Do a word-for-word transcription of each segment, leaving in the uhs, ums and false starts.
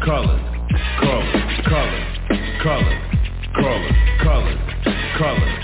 colors, colors, colors, colors, colors, colors, colors.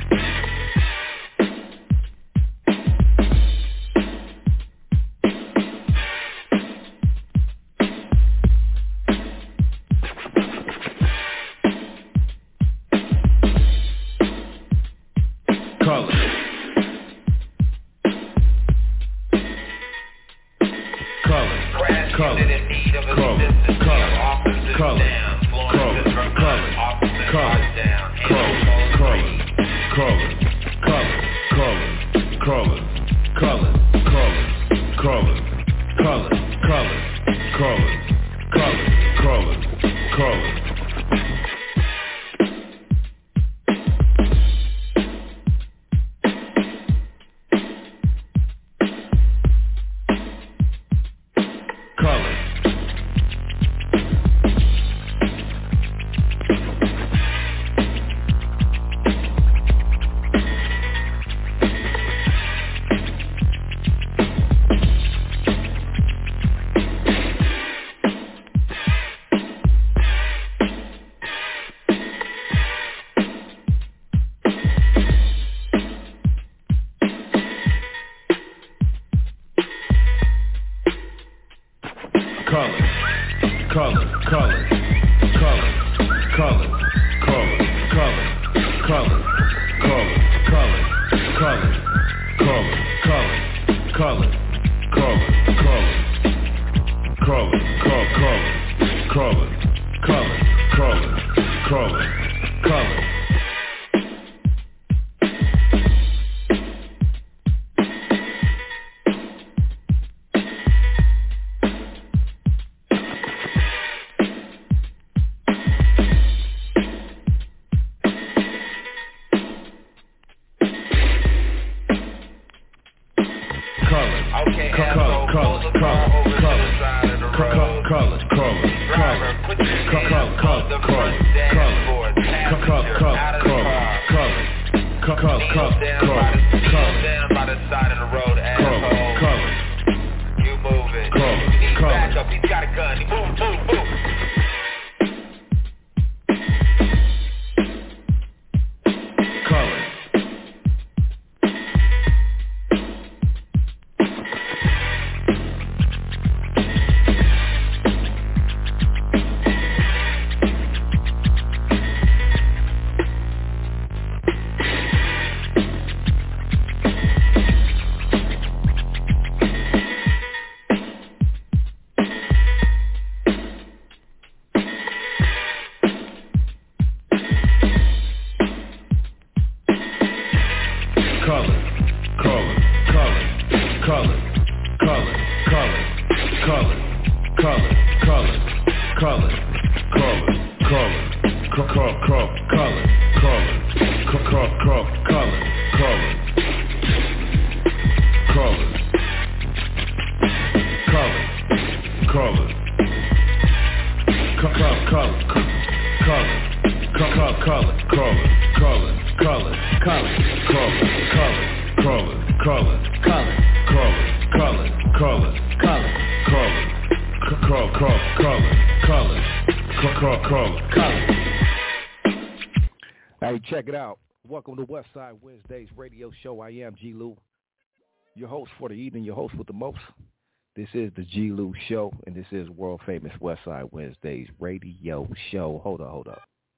Check it out. Welcome to Westside Wednesdays radio show. I am G. Lou, your host for the evening, your host with the most. This is the G. Lou show, and this is world famous Westside Wednesdays radio show. Hold up, hold up.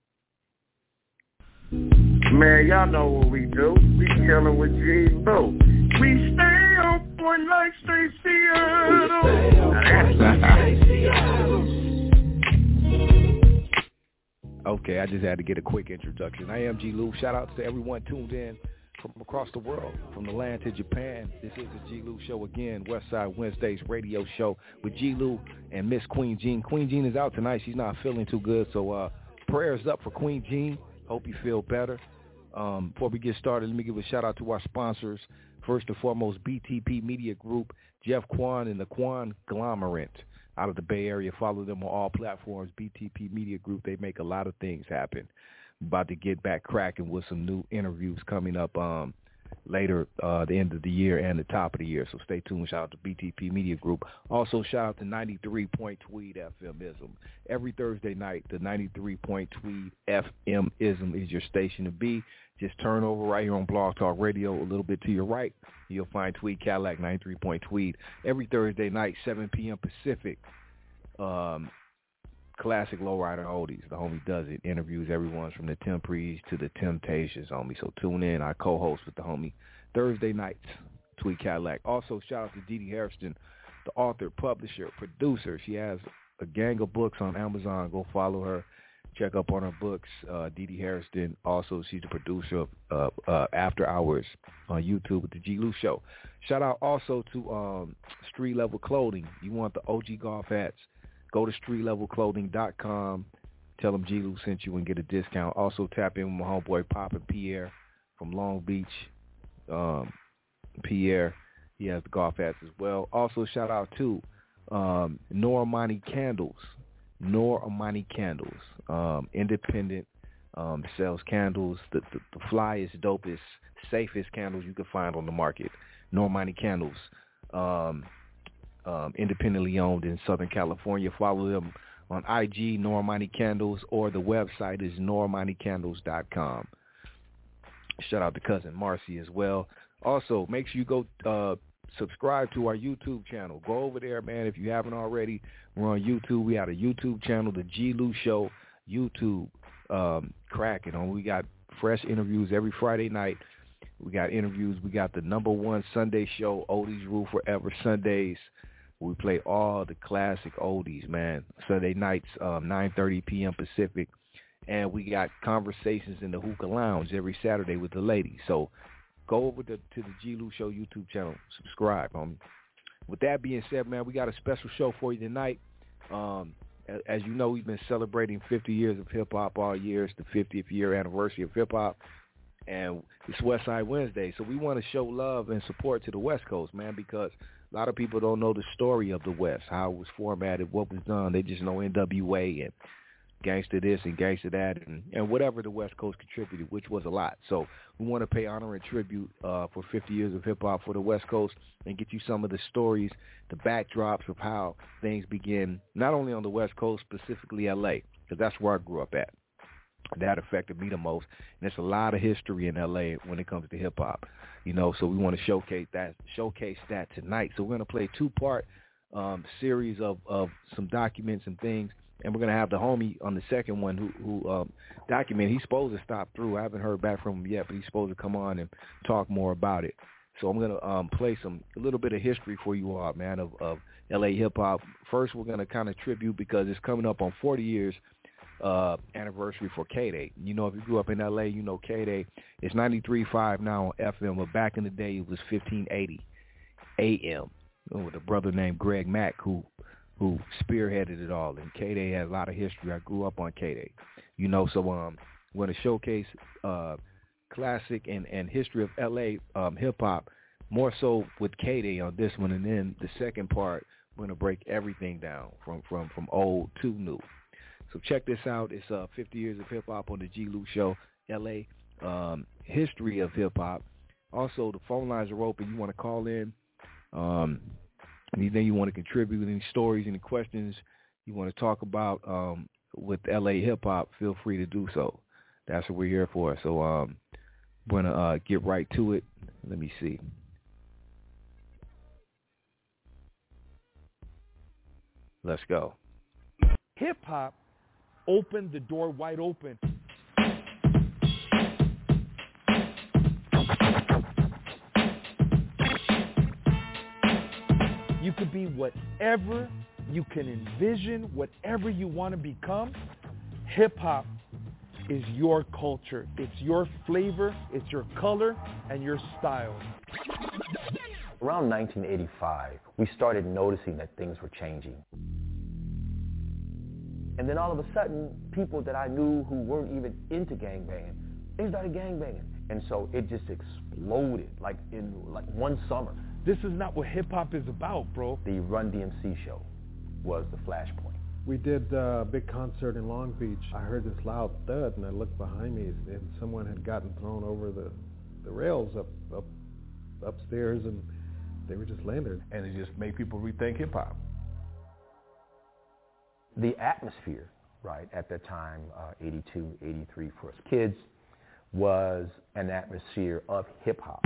Man, y'all know what we do. We chilling with G. Lou. We stay on point like Stacey Adams. Okay, I just had to get a quick introduction. I am G. Lou. Shout out to everyone tuned in from across the world, from the land to Japan. This is the G. Lou show again, Westside Wednesdays radio show with G. Lou and Miss Queen Jean. Queen Jean is out tonight. She's not feeling too good, so uh, prayers up for Queen Jean. Hope you feel better. Um, before we get started, let me give a shout out to our sponsors. First and foremost, B T P Media Group, Jeff Quan and the Quan Glomerate out of the Bay Area. Follow them on all platforms. B T P Media Group, they make a lot of things happen. About to get back cracking with some new interviews coming up. Um, later uh, the end of the year and the top of the year. So stay tuned. Shout out to B T P Media Group. Also, shout out to ninety-three point Tweed F M ism. Every Thursday night, the ninety-three point Tweed F M ism is your station to be. Just turn over right here on Blog Talk Radio a little bit to your right. You'll find Tweed Cadillac, ninety-three point Tweed. Every Thursday night, seven p.m. Pacific. Um, classic lowrider oldies. The homie does it. Interviews everyone from the Temprees to the Temptations, homie. So tune in. I co-host with the homie Thursday nights, Tweed Cadillac. Also, shout out to Dee Dee Hairston, the author, publisher, producer. She has a gang of books on Amazon. Go follow her. Check up on her books. Uh, Dee Dee Hairston. Also, she's the producer of uh, uh, After Hours on YouTube with the G. Lou Show. Shout out also to um, Street Level Clothing. You want the O G golf hats? Go to street level clothing dot com. Tell them G. Lou sent you and get a discount. Also tap in with my homeboy Papa Pierre from Long Beach. Um, Pierre, he has the golf hats as well. Also shout out to um, Normani Candles. Normani Candles. Um, independent, um, sells candles. The, the, the flyest, dopest, safest candles you can find on the market. Normani Candles. Um, Um, independently owned in Southern California. Follow them on I G, Normani Candles, or the website is normani candles dot com. Shout out to Cousin Marcy as well. Also, make sure you go uh, subscribe to our YouTube channel. Go over there, man, if you haven't already. We're on YouTube. We have a YouTube channel, The G. Lou Show, YouTube, um, cracking on. We got fresh interviews every Friday night. We got interviews. We got the number one Sunday show, Oldies Rule Forever Sundays. We play all the classic oldies, man. Sunday nights, um, nine thirty p.m. Pacific. And we got conversations in the Hookah Lounge every Saturday with the ladies. So go over to, to the G. Lou Show YouTube channel. Subscribe, homie. With that being said, man, we got a special show for you tonight. Um, as you know, we've been celebrating fifty years of hip-hop all year. It's the fiftieth year anniversary of hip-hop. And it's West Side Wednesday. So we want to show love and support to the West Coast, man, because a lot of people don't know the story of the West, how it was formatted, what was done. They just know N W A and gangster this and gangster that and, and whatever the West Coast contributed, which was a lot. So we want to pay honor and tribute uh, for fifty years of hip-hop for the West Coast and get you some of the stories, the backdrops of how things begin, not only on the West Coast, specifically L A, because that's where I grew up at. That affected me the most. And there's a lot of history in L A when it comes to hip-hop, you know, so we want to showcase that showcase that tonight. So we're going to play a two-part um, series of, of some documents and things, and we're going to have the homie on the second one who, who um, document. He's supposed to stop through. I haven't heard back from him yet, but he's supposed to come on and talk more about it. So I'm going to um, play some a little bit of history for you all, man, of, of L A hip-hop. First, we're going to kind of tribute because it's coming up on forty years Uh, anniversary for K-Day. You know, if you grew up in L A, you know K-Day. It's ninety-three point five now on F M, but back in the day it was fifteen eighty A M with a brother named Greg Mack who who spearheaded it all. And K-Day had a lot of history. I grew up on K-Day. You know, so um, we're going to showcase uh, classic and, and history of L A um, hip-hop, more so with K-Day on this one. And then the second part, we're going to break everything down from, from, from old to new. So check this out. It's uh, fifty years of hip-hop on the G. Lou Show, L A, um, history of hip-hop. Also, the phone lines are open. You want to call in. Um, anything you want to contribute, any stories, any questions you want to talk about um, with L A hip-hop, feel free to do so. That's what we're here for. So um, we're going to uh, get right to it. Let me see. Let's go. Hip-hop opened the door wide open. You could be whatever you can envision, whatever you want to become. Hip-hop is your culture. It's your flavor, it's your color, and your style. Around nineteen eighty-five, we started noticing that things were changing. And then all of a sudden, people that I knew who weren't even into gangbanging, they started gangbanging. And so it just exploded, like in like one summer. This is not what hip-hop is about, bro. The Run D M C show was the flashpoint. We did a big concert in Long Beach. I heard this loud thud, and I looked behind me, and someone had gotten thrown over the the rails up, up upstairs, and they were just laying there. And it just made people rethink hip-hop. The atmosphere, right, at that time, uh, eighty-two, eighty-three, for us kids, was an atmosphere of hip-hop.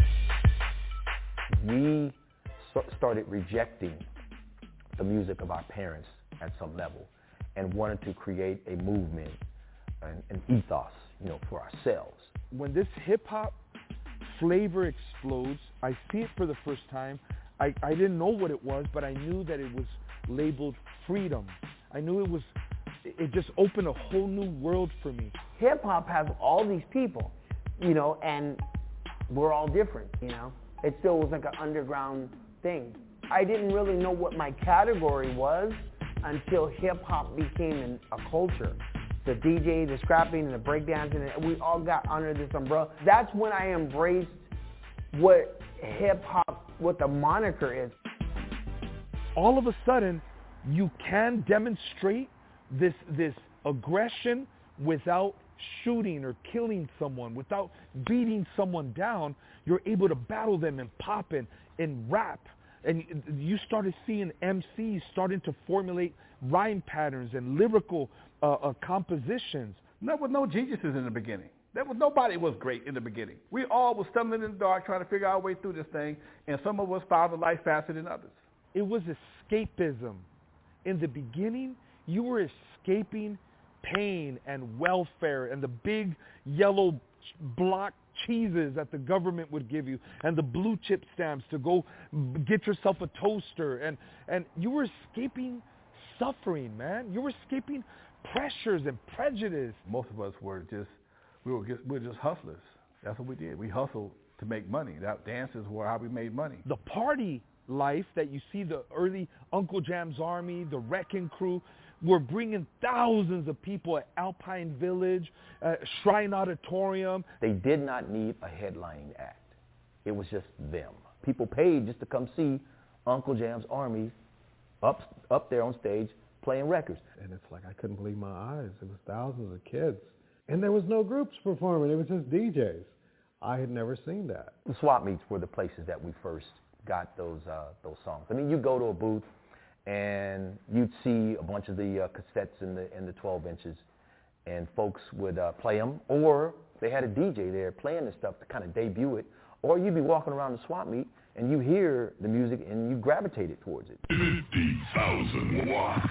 We so- started rejecting the music of our parents at some level and wanted to create a movement, an, an ethos, you know, for ourselves. When this hip-hop flavor explodes, I see it for the first time. I, I didn't know what it was, but I knew that it was labeled freedom. I knew it was, it just opened a whole new world for me. Hip-hop has all these people, you know, and we're all different, you know. It still was like an underground thing. I didn't really know what my category was until hip-hop became an, a culture. The D J, the scrapping, and the breakdancing, and we all got under this umbrella. That's when I embraced what hip-hop, what the moniker is. All of a sudden, you can demonstrate this, this aggression without shooting or killing someone, without beating someone down. You're able to battle them and pop in and rap. And you started seeing M Cs starting to formulate rhyme patterns and lyrical uh, uh, compositions. There was no geniuses in the beginning. There was nobody was great in the beginning. We all were stumbling in the dark trying to figure our way through this thing, and some of us found the light faster than others. It was escapism. In the beginning, you were escaping pain and welfare and the big yellow block cheeses that the government would give you and the blue chip stamps to go get yourself a toaster, and and you were escaping suffering, man. You were escaping pressures and prejudice. Most of us were just we were just, we were just hustlers. That's what we did. We hustled to make money. That dances were how we made money. The party life that you see, the early Uncle Jam's Army, the Wrecking Crew, were bringing thousands of people at Alpine Village, uh, Shrine Auditorium. They did not need a headlining act. It was just them. People paid just to come see Uncle Jam's Army up, up there on stage playing records. And it's like I couldn't believe my eyes. It was thousands of kids. And there was no groups performing. It was just D Js. I had never seen that. The swap meets were the places that we first got those uh, those songs. I mean, you go to a booth and you'd see a bunch of the uh, cassettes in the in the twelve inches, and folks would uh, play them, or they had a D J there playing this stuff to kind of debut it, or you'd be walking around the swap meet and you hear the music and you gravitated towards it. fifty thousand watts.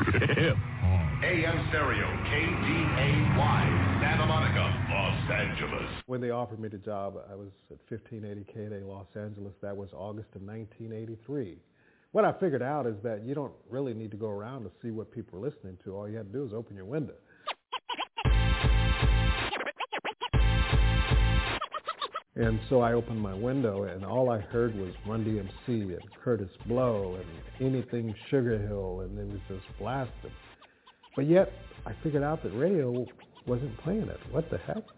A M Stereo, K D A Y, Santa Monica, Los Angeles. When they offered me the job, I was at fifteen eighty K D A Los Angeles. That was August of nineteen eighty-three. What I figured out is that you don't really need to go around to see what people are listening to. All you have to do is open your window. And so I opened my window, and all I heard was Run D M C and Curtis Blow and anything Sugar Hill, and it was just blasted. But yet, I figured out that radio wasn't playing it. What the heck?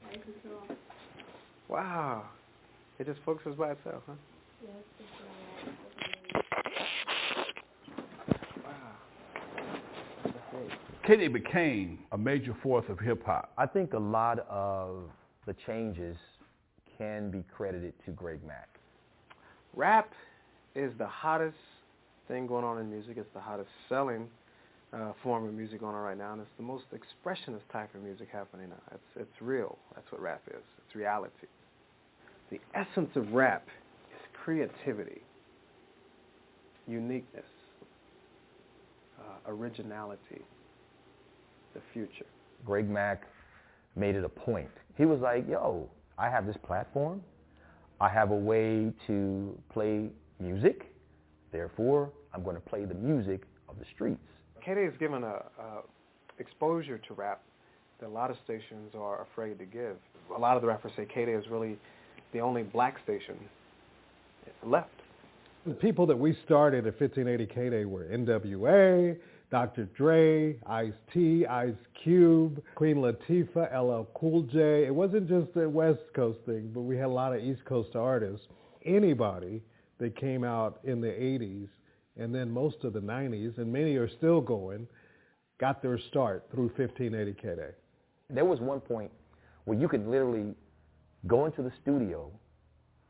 Wow. It just focuses by itself, huh? K D A became a major force of hip-hop. I think a lot of the changes can be credited to Greg Mack. Rap is the hottest thing going on in music. It's the hottest selling uh, form of music going on right now, and it's the most expressionist type of music happening now. It's, it's real. That's what rap is. It's reality. The essence of rap is creativity, uniqueness, uh, originality, the future. Greg Mack made it a point. He was like, yo, I have this platform. I have a way to play music. Therefore, I'm going to play the music of the streets. K D A has given a, a exposure to rap that a lot of stations are afraid to give. A lot of the rappers say K D A is really the only black station left. The people that we started at fifteen eighty K D A were N W A, Doctor Dre, Ice-T, Ice Cube, Queen Latifah, L L Cool J. It wasn't just a West Coast thing, but we had a lot of East Coast artists. Anybody that came out in the eighties and then most of the nineties, and many are still going, got their start through fifteen eighty K D A. There was one point where you could literally go into the studio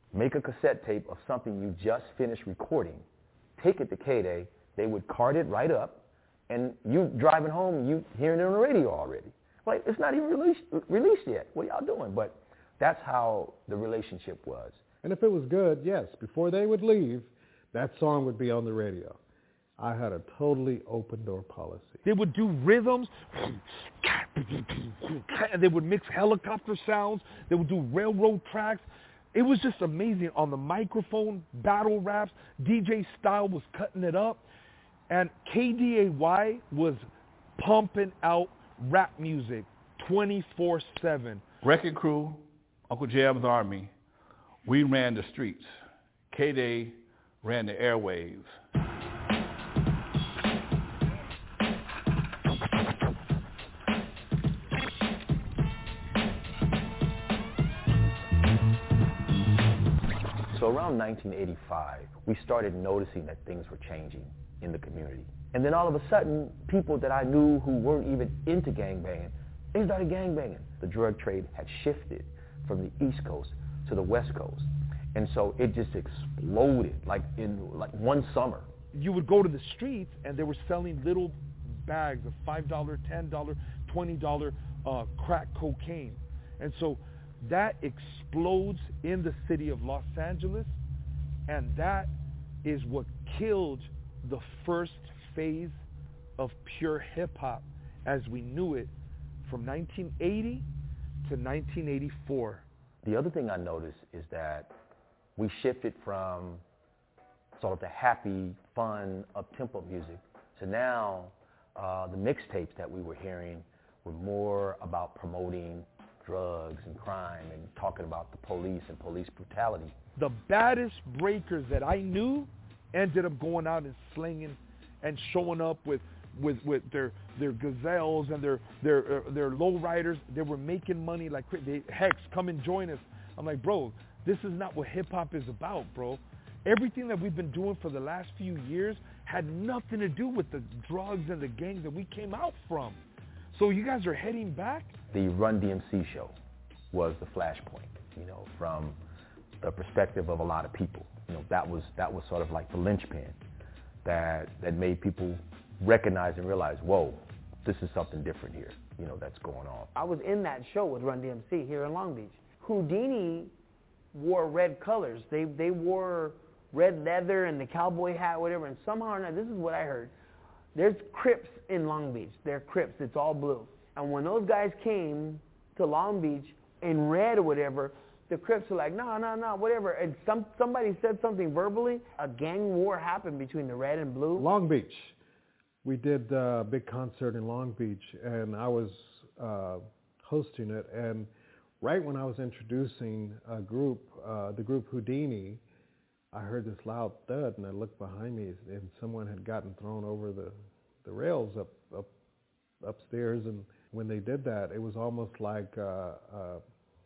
make a cassette tape of something you just finished recording, take it to K-Day, they would cart it right up, and you driving home, you hearing it on the radio already. Like, it's not even released, released yet. What y'all doing? But that's how the relationship was. And if it was good, yes, before they would leave, that song would be on the radio. I had a totally open door policy. They would do rhythms, and they would mix helicopter sounds. They would do railroad tracks. It was just amazing. On the microphone, battle raps, D J Style was cutting it up, and K D A Y was pumping out rap music twenty-four seven. Wrecking Crew, Uncle Jam's Army, we ran the streets. K-Day ran the airwaves. So around nineteen eighty-five, we started noticing that things were changing in the community. And then all of a sudden, people that I knew who weren't even into gangbanging, they started gangbanging. The drug trade had shifted from the East Coast to the West Coast. And so it just exploded like in like one summer. You would go to the streets and they were selling little bags of five dollars, ten dollars, twenty dollars uh, crack cocaine. And so that explodes in the city of Los Angeles, and that is what killed the first phase of pure hip-hop as we knew it from nineteen eighty to nineteen eighty-four. The other thing I noticed is that we shifted from sort of the happy, fun, up-tempo music to now uh, the mixtapes that we were hearing were more about promoting drugs and crime and talking about the police and police brutality. The baddest breakers that I knew ended up going out and slinging and showing up with with, with their their gazelles and their their uh, their lowriders. They were making money like they, Hex, come and join us. I'm like, bro, this is not what hip hop is about, bro. Everything that we've been doing for the last few years had nothing to do with the drugs and the gangs that we came out from. So you guys are heading back? The Run D M C show was the flashpoint, you know, from the perspective of a lot of people. You know, that was that was sort of like the linchpin that that made people recognize and realize, whoa, this is something different here, you know, that's going on. I was in that show with Run D M C here in Long Beach. Houdini wore red colors. They they wore red leather and the cowboy hat, whatever, and somehow or another, this is what I heard. There's Crips in Long Beach. They're Crips. It's all blue. And when those guys came to Long Beach in red or whatever, the Crips were like, no, no, no, whatever. And some somebody said something verbally. A gang war happened between the red and blue. Long Beach. We did a big concert in Long Beach, and I was uh, hosting it. And right when I was introducing a group, uh, the group Houdini, I heard this loud thud, and I looked behind me, and someone had gotten thrown over the, the rails up, up upstairs. And when they did that, it was almost like, uh, uh,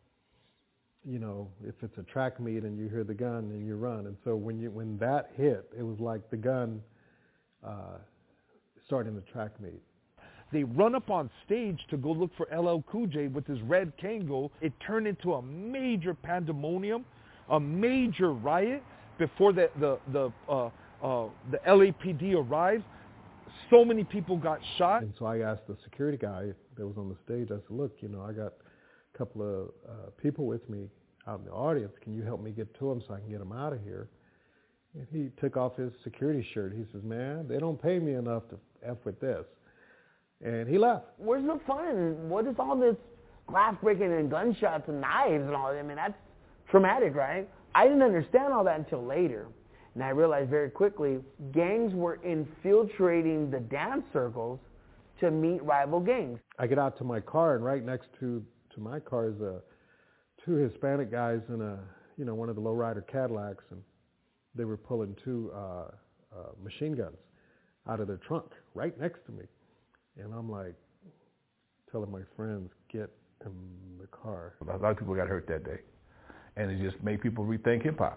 you know, if it's a track meet and you hear the gun and you run. And so when you when that hit, it was like the gun uh, starting the track meet. They run up on stage to go look for L L Cool J with his red Kangol. It turned into a major pandemonium, a major riot. Before the the the uh, uh, the L A P D arrived, so many people got shot. And so I asked the security guy that was on the stage. I said, "Look, you know, I got a couple of uh, people with me out in the audience. Can you help me get to them so I can get them out of here?" And he took off his security shirt. He says, "Man, they don't pay me enough to F with this." And he left. Where's the fun? What is all this glass breaking and gunshots and knives and all that? I mean, that's traumatic, right? I didn't understand all that until later. And I realized very quickly, gangs were infiltrating the dance circles to meet rival gangs. I get out to my car, and right next to, to my car is a, two Hispanic guys in a, you know, one of the lowrider Cadillacs, and they were pulling two uh, uh, machine guns out of their trunk right next to me. And I'm like, telling my friends, get in the car. A lot of people got hurt that day, and it just made people rethink hip-hop.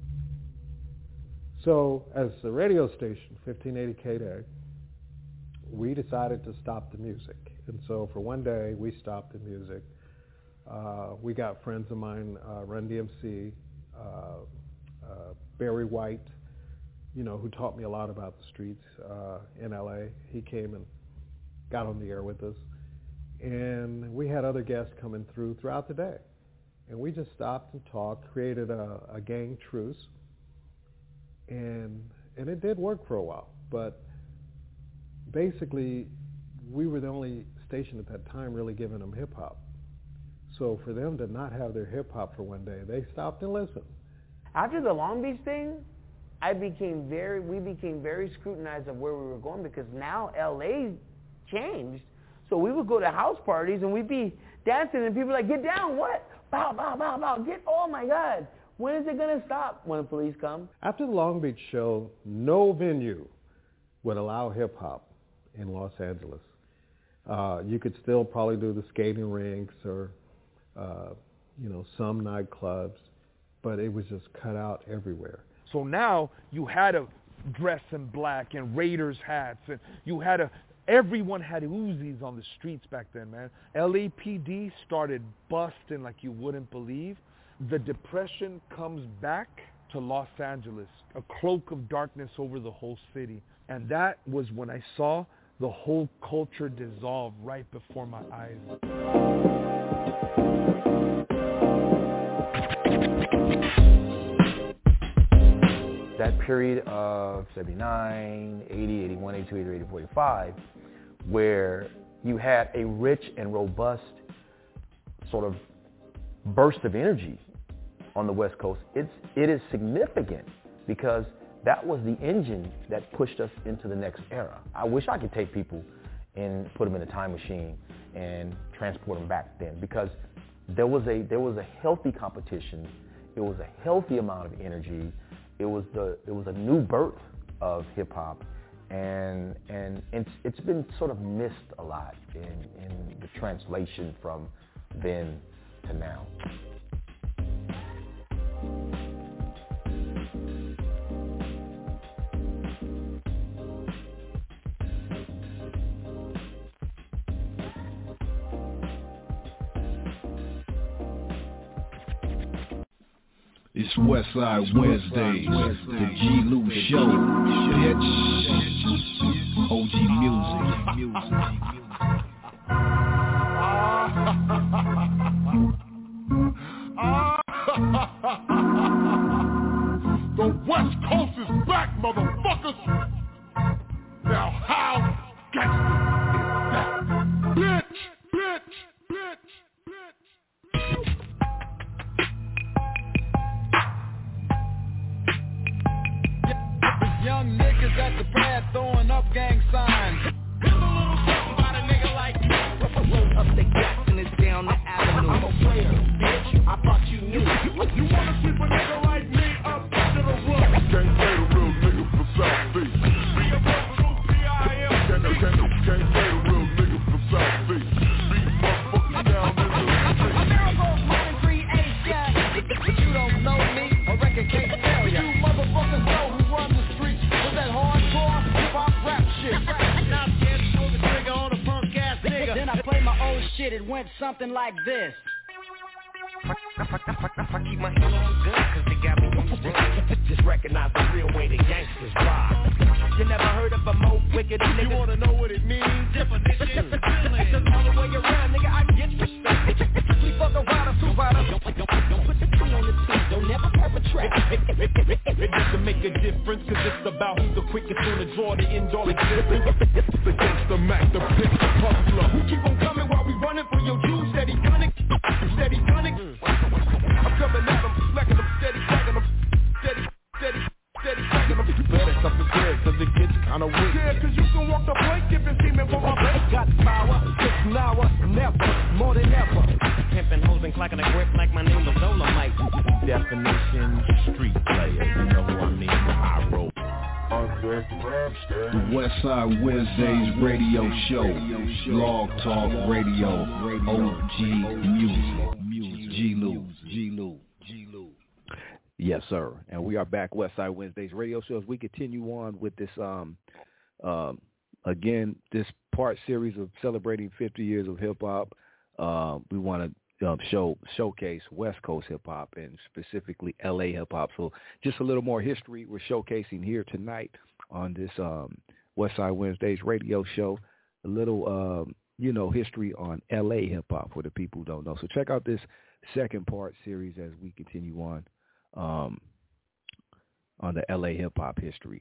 So as a radio station, fifteen eighty K-Day, we decided to stop the music. And so for one day, we stopped the music. Uh, we got friends of mine, uh, Run D M C, uh, uh, Barry White, you know, who taught me a lot about the streets uh, in L A. He came and got on the air with us. And we had other guests coming through throughout the day. And we just stopped and talked, created a, a gang truce. And, and it did work for a while. But basically, we were the only station at that time really giving them hip-hop. So for them to not have their hip-hop for one day, they stopped and listened. After the Long Beach thing, I became very, we became very scrutinized of where we were going because now L A changed. So we would go to house parties and we'd be dancing and people were like, get down, what? Bow, bow, bow, bow, get, oh my God. When is it going to stop when the police come? After the Long Beach show, no venue would allow hip-hop in Los Angeles. Uh, you could still probably do the skating rinks or, uh, you know, some nightclubs, but it was just cut out everywhere. So now you had to dress in black and Raiders hats, and you had to, everyone had Uzis on the streets back then, man. L A P D started busting like you wouldn't believe. The depression comes back to Los Angeles, a cloak of darkness over the whole city. And that was when I saw the whole culture dissolve right before my eyes. That period of seventy-nine, eighty, eighty-one, eighty-two, eighty-three, eighty-four, eighty-five, where you had a rich and robust sort of burst of energy on the West Coast, it's, it is significant because that was the engine that pushed us into the next era. I wish I could take people and put them in a time machine and transport them back then because there was a, there was a healthy competition. It was a healthy amount of energy. It was the it was a new birth of hip hop, and and it's it's been sort of missed a lot in, in the translation from then to now. It's Westside Wednesdays, the G. Lou Show, bitch. O G Music. The West Coast is back, motherfuckers. Now how gangster is that? Bitch, bitch, bitch. Young niggas at the pad throwing up gang signs. Here's a little something about a nigga like me. Roll up the gas and it's down the avenue. I'm a player, bitch. I thought you knew. You wanna sweep a nigga like me up to the roof? Can't say the real nigga from South Beach. Be a real true P I M. Can't, can't, can't say the real nigga from South Beach. Beat motherfuckers down in the street. America's modern creation. But you don't know me, a record can't tell ya. You motherfuckers know who run the streets with that hardcore hip-hop rap shit. Now I'm scared to pull the trigger on a punk-ass nigga. Then I play my old shit, it went something like this. I keep my heel on good cause they got me on the run. Just recognize the real way the gangsters ride. You never heard of a more wicked nigga? You wanna know what it means? Definition. It's all the way around, nigga, I get respect. We fuck around a two-rider. Don't put the two on the two, don't never perpetrate. It doesn't make a difference cause it's about who's the quickest on the draw to end all existence. The gangster Mac, the pick, the hustler. Who keep on coming while we running for your juice? Steady gunning, steady gunning. I'm coming at them, smacking them, steady, cracking them, steady, steady, steady, cracking them. You better come prepared, cause it gets kinda wicked. Yeah, cause you can walk the plank if it's teaming for my back. Got power, just now or never, more than ever. Pimpin' hoes and clacking a grip like my name was Dolomite. Definition, street player, you know who I mean, I roll. The Westside Wednesdays radio show, Blog Talk Radio, O G Music, G. Lou, G. Lou, G. Lou. Yes, sir. And we are back, Westside Wednesdays radio show, as we continue on with this um, um, again, this part series of celebrating fifty years of hip-hop, uh, we want to um, show showcase West Coast hip-hop and specifically L A hip-hop. So just a little more history we're showcasing here tonight on this um, Westside Wednesdays radio show. A little, um, you know, history on L A hip-hop for the people who don't know. So check out this second part series as we continue on um, on the L A hip-hop history.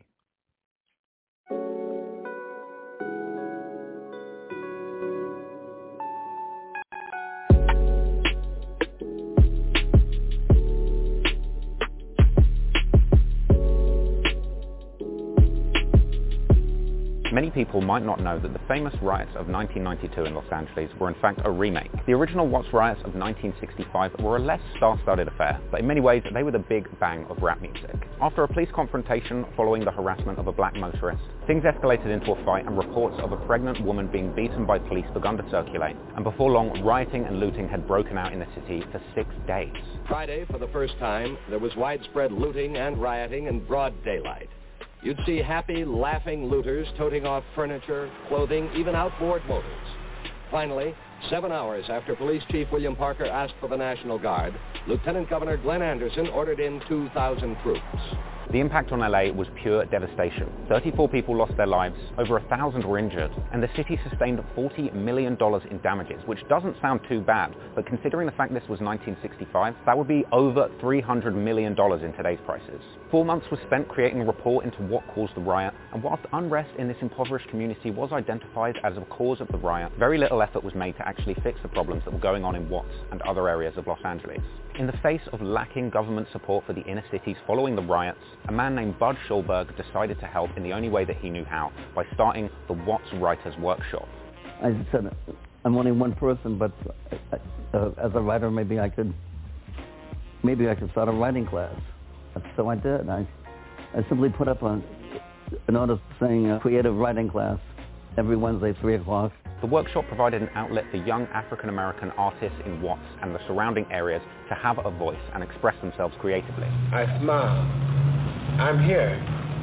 Many people might not know that the famous riots of nineteen ninety-two in Los Angeles were in fact a remake. The original Watts riots of nineteen sixty-five were a less star-studded affair, but in many ways they were the big bang of rap music. After a police confrontation following the harassment of a black motorist, things escalated into a fight and reports of a pregnant woman being beaten by police begun to circulate, and before long rioting and looting had broken out in the city for six days. Friday, for the first time, there was widespread looting and rioting in broad daylight. You'd see happy, laughing looters toting off furniture, clothing, even outboard motors. Finally, seven hours after Police Chief William Parker asked for the National Guard, Lieutenant Governor Glenn Anderson ordered in two thousand troops. The impact on L A was pure devastation. thirty-four people lost their lives, over a thousand were injured, and the city sustained forty million dollars in damages, which doesn't sound too bad, but considering the fact this was nineteen sixty-five, that would be over three hundred million dollars in today's prices. Four months was spent creating a report into what caused the riot, and whilst unrest in this impoverished community was identified as a cause of the riot, very little effort was made to actually fix the problems that were going on in Watts and other areas of Los Angeles. In the face of lacking government support for the inner cities following the riots, a man named Bud Schulberg decided to help in the only way that he knew how, by starting the Watts Writers Workshop. I said, I'm only one person, but uh, as a writer, maybe I could, maybe I could start a writing class. So I did. I, I simply put up a, a notice saying uh, creative writing class every Wednesday, three o'clock. The workshop provided an outlet for young African-American artists in Watts and the surrounding areas to have a voice and express themselves creatively. I smile. I'm here.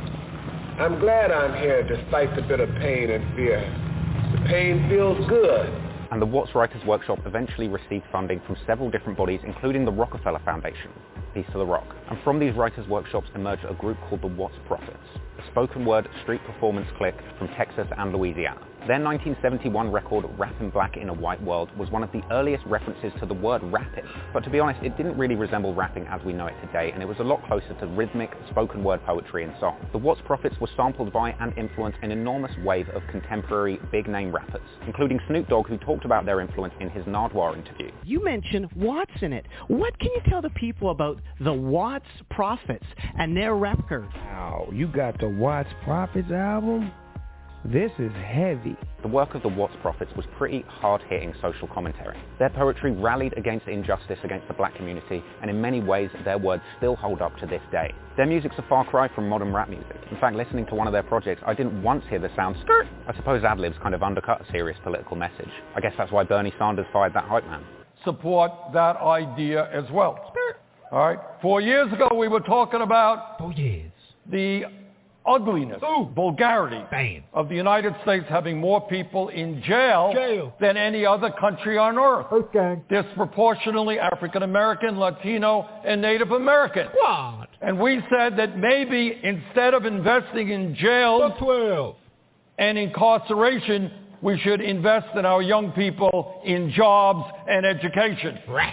I'm glad I'm here despite the bit of pain and fear. The pain feels good. And the Watts Writers Workshop eventually received funding from several different bodies, including the Rockefeller Foundation, Peace to the Rock. And from these writers' workshops emerged a group called the Watts Prophets, a spoken word street performance clique from Texas and Louisiana. Their nineteen seventy-one record, Rappin' Black in a White World, was one of the earliest references to the word rapping. But to be honest, it didn't really resemble rapping as we know it today, and it was a lot closer to rhythmic, spoken word poetry and song. The Watts Prophets were sampled by and influenced an enormous wave of contemporary big-name rappers, including Snoop Dogg, who talked about their influence in his Nardwuar interview. You mentioned Watts in it. What can you tell the people about the Watts Prophets and their record? Wow, you got the Watts Prophets album? This is heavy. The work of the Watts Prophets was pretty hard-hitting social commentary. Their poetry rallied against injustice against the black community, and in many ways their words still hold up to this day. Their music's a far cry from modern rap music. In fact, listening to one of their projects, I didn't once hear the sound skirt. I suppose ad-libs kind of undercut a serious political message. I guess that's why Bernie Sanders fired that hype man. Support that idea as well. Skirt. All right. Four years ago we were talking about oh, yes. the ugliness, Ooh. vulgarity Bam. of the United States having more people in jail, jail. than any other country on earth. Okay. Disproportionately African American, Latino, and Native American. What? And we said that maybe instead of investing in jails twelve. and incarceration, we should invest in our young people in jobs and education. Rats.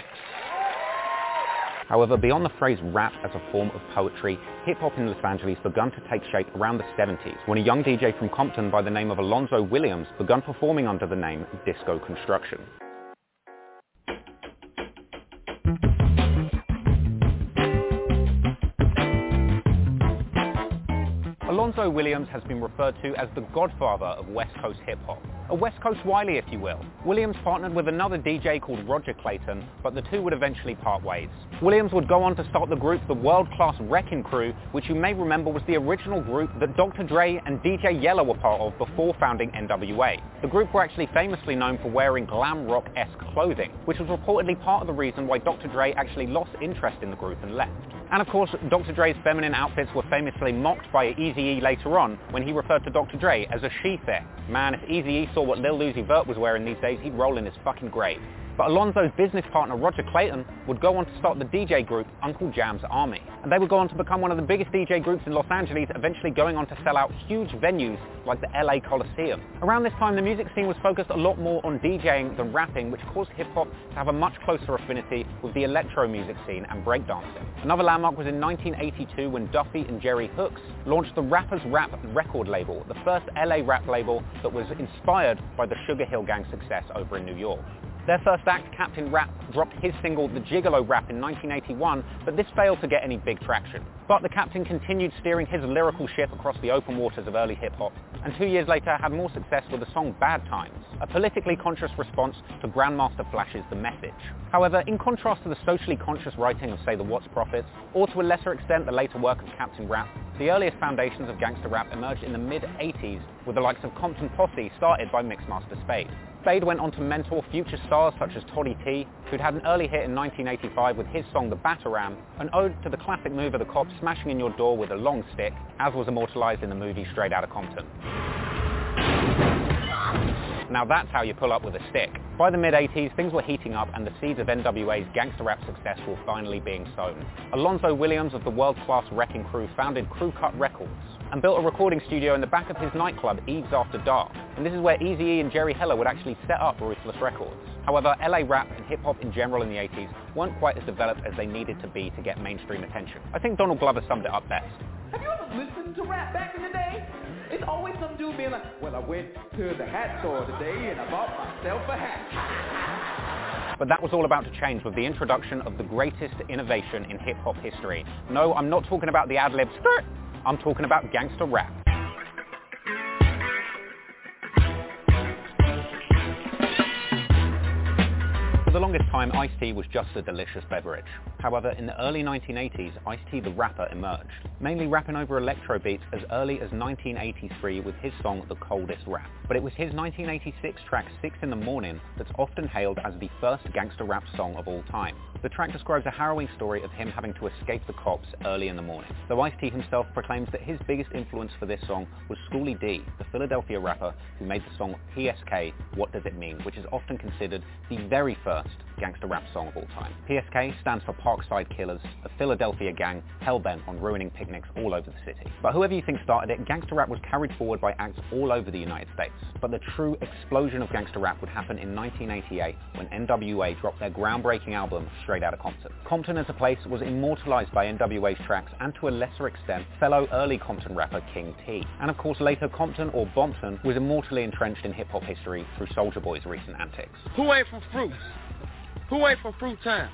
However, beyond the phrase rap as a form of poetry, hip-hop in Los Angeles began to take shape around the seventies, when a young D J from Compton by the name of Alonzo Williams began performing under the name Disco Construction. Alonzo Williams has been referred to as the godfather of West Coast hip-hop. A West Coast Wiley, if you will. Williams partnered with another D J called Roger Clayton, but the two would eventually part ways. Williams would go on to start the group the world-class Wrecking Crew, which you may remember was the original group that Doctor Dre and D J Yella were part of before founding N W A. The group were actually famously known for wearing glam rock-esque clothing, which was reportedly part of the reason why Doctor Dre actually lost interest in the group and left. And of course, Doctor Dre's feminine outfits were famously mocked by Eazy-E later on when he referred to Doctor Dre as a she-thing. Man, if Eazy-E saw what Lil Uzi Vert was wearing these days, he'd roll in his fucking grave. But Alonzo's business partner Roger Clayton would go on to start the D J group Uncle Jam's Army. And they would go on to become one of the biggest D J groups in Los Angeles, eventually going on to sell out huge venues like the L A Coliseum. Around this time, the music scene was focused a lot more on DJing than rapping, which caused hip-hop to have a much closer affinity with the electro music scene and breakdancing. Another landmark was in nineteen eighty-two when Duffy and Jerry Hooks launched the Rappers Rap record label, the first L A rap label that was inspired by the Sugar Hill Gang's success over in New York. Their first act, Captain Rap, dropped his single The Gigolo Rap in nineteen eighty-one, but this failed to get any big traction. But the Captain continued steering his lyrical ship across the open waters of early hip-hop, and two years later had more success with the song Bad Times, a politically conscious response to Grandmaster Flash's The Message. However, in contrast to the socially conscious writing of, say, the Watts Prophets, or to a lesser extent the later work of Captain Rap, the earliest foundations of gangster rap emerged in the mid eighties with the likes of Compton Posse, started by Mixmaster Spade. Spade went on to mentor future stars such as Toddy T, who'd had an early hit in nineteen eighty-five with his song The Bataram, an ode to the classic move of the cops smashing in your door with a long stick, as was immortalized in the movie Straight Outta Compton. Now that's how you pull up with a stick. By the mid eighties, things were heating up and the seeds of N W A's gangster rap success were finally being sown. Alonzo Williams of the world-class Wrecking Crew founded Crew Cut Records and built a recording studio in the back of his nightclub, Eves After Dark. And this is where Eazy-E and Jerry Heller would actually set up Ruthless Records. However, L A rap and hip-hop in general in the eighties weren't quite as developed as they needed to be to get mainstream attention. I think Donald Glover summed it up best. Have you ever listened to rap back in the day? It's always some dude being like, well, I went to the hat store today and I bought myself a hat. But that was all about to change with the introduction of the greatest innovation in hip-hop history. No, I'm not talking about the ad-libs. I'm talking about gangster rap. For the longest time, Ice-T was just a delicious beverage. However, in the early nineteen eighties, Ice-T the Rapper emerged, mainly rapping over electro beats as early as nineteen eighty-three with his song The Coldest Rap. But it was his nineteen eighty-six track Six in the Morning that's often hailed as the first gangster rap song of all time. The track describes a harrowing story of him having to escape the cops early in the morning. Though Ice-T himself proclaims that his biggest influence for this song was Schoolie D, the Philadelphia rapper who made the song P S K, What Does It Mean, which is often considered the very first gangster rap song of all time. P S K stands for Parkside Killers, a Philadelphia gang hell-bent on ruining picnics all over the city. But whoever you think started it, gangster rap was carried forward by acts all over the United States. But the true explosion of gangster rap would happen in nineteen eighty-eight when N W A dropped their groundbreaking album Straight Outta Compton. Compton as a place was immortalized by N W A's tracks and to a lesser extent fellow early Compton rapper King T. And of course later Compton or Bompton was immortally entrenched in hip-hop history through Soulja Boy's recent antics. Who ain't from Fruits? Who ain't from Fruit Town?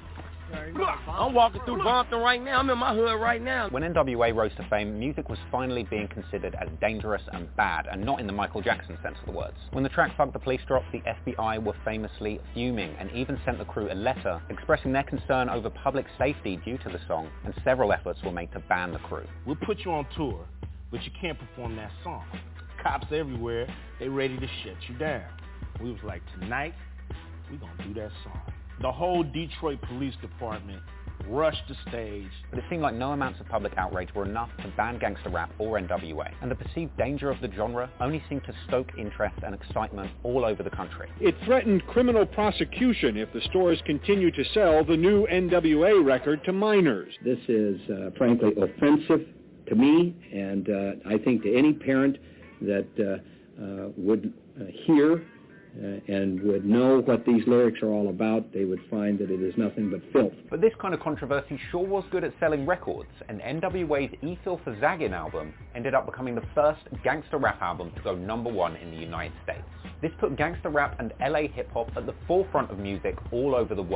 I'm walking through Bompton right now. I'm in my hood right now. When N W A rose to fame, music was finally being considered as dangerous and bad, and not in the Michael Jackson sense of the words. When the track Fuck the Police dropped, the F B I were famously fuming and even sent the crew a letter expressing their concern over public safety due to the song, and several efforts were made to ban the crew. We'll put you on tour, but you can't perform that song. Cops everywhere, they ready to shut you down. We was like, tonight, we gonna do that song. The whole Detroit Police Department rushed the stage. But it seemed like no amounts of public outrage were enough to ban gangster rap or N W A, and the perceived danger of the genre only seemed to stoke interest and excitement all over the country. It threatened criminal prosecution if the stores continued to sell the new N W A record to minors. This is uh, frankly offensive to me, and uh, I think to any parent that uh, uh, would uh, hear Uh, and would know what these lyrics are all about, they would find that it is nothing but filth. But this kind of controversy sure was good at selling records, and N W A's E Phil for Zaggin album ended up becoming the first gangster rap album to go number one in the United States. This put gangster rap and L A hip-hop at the forefront of music all over the world.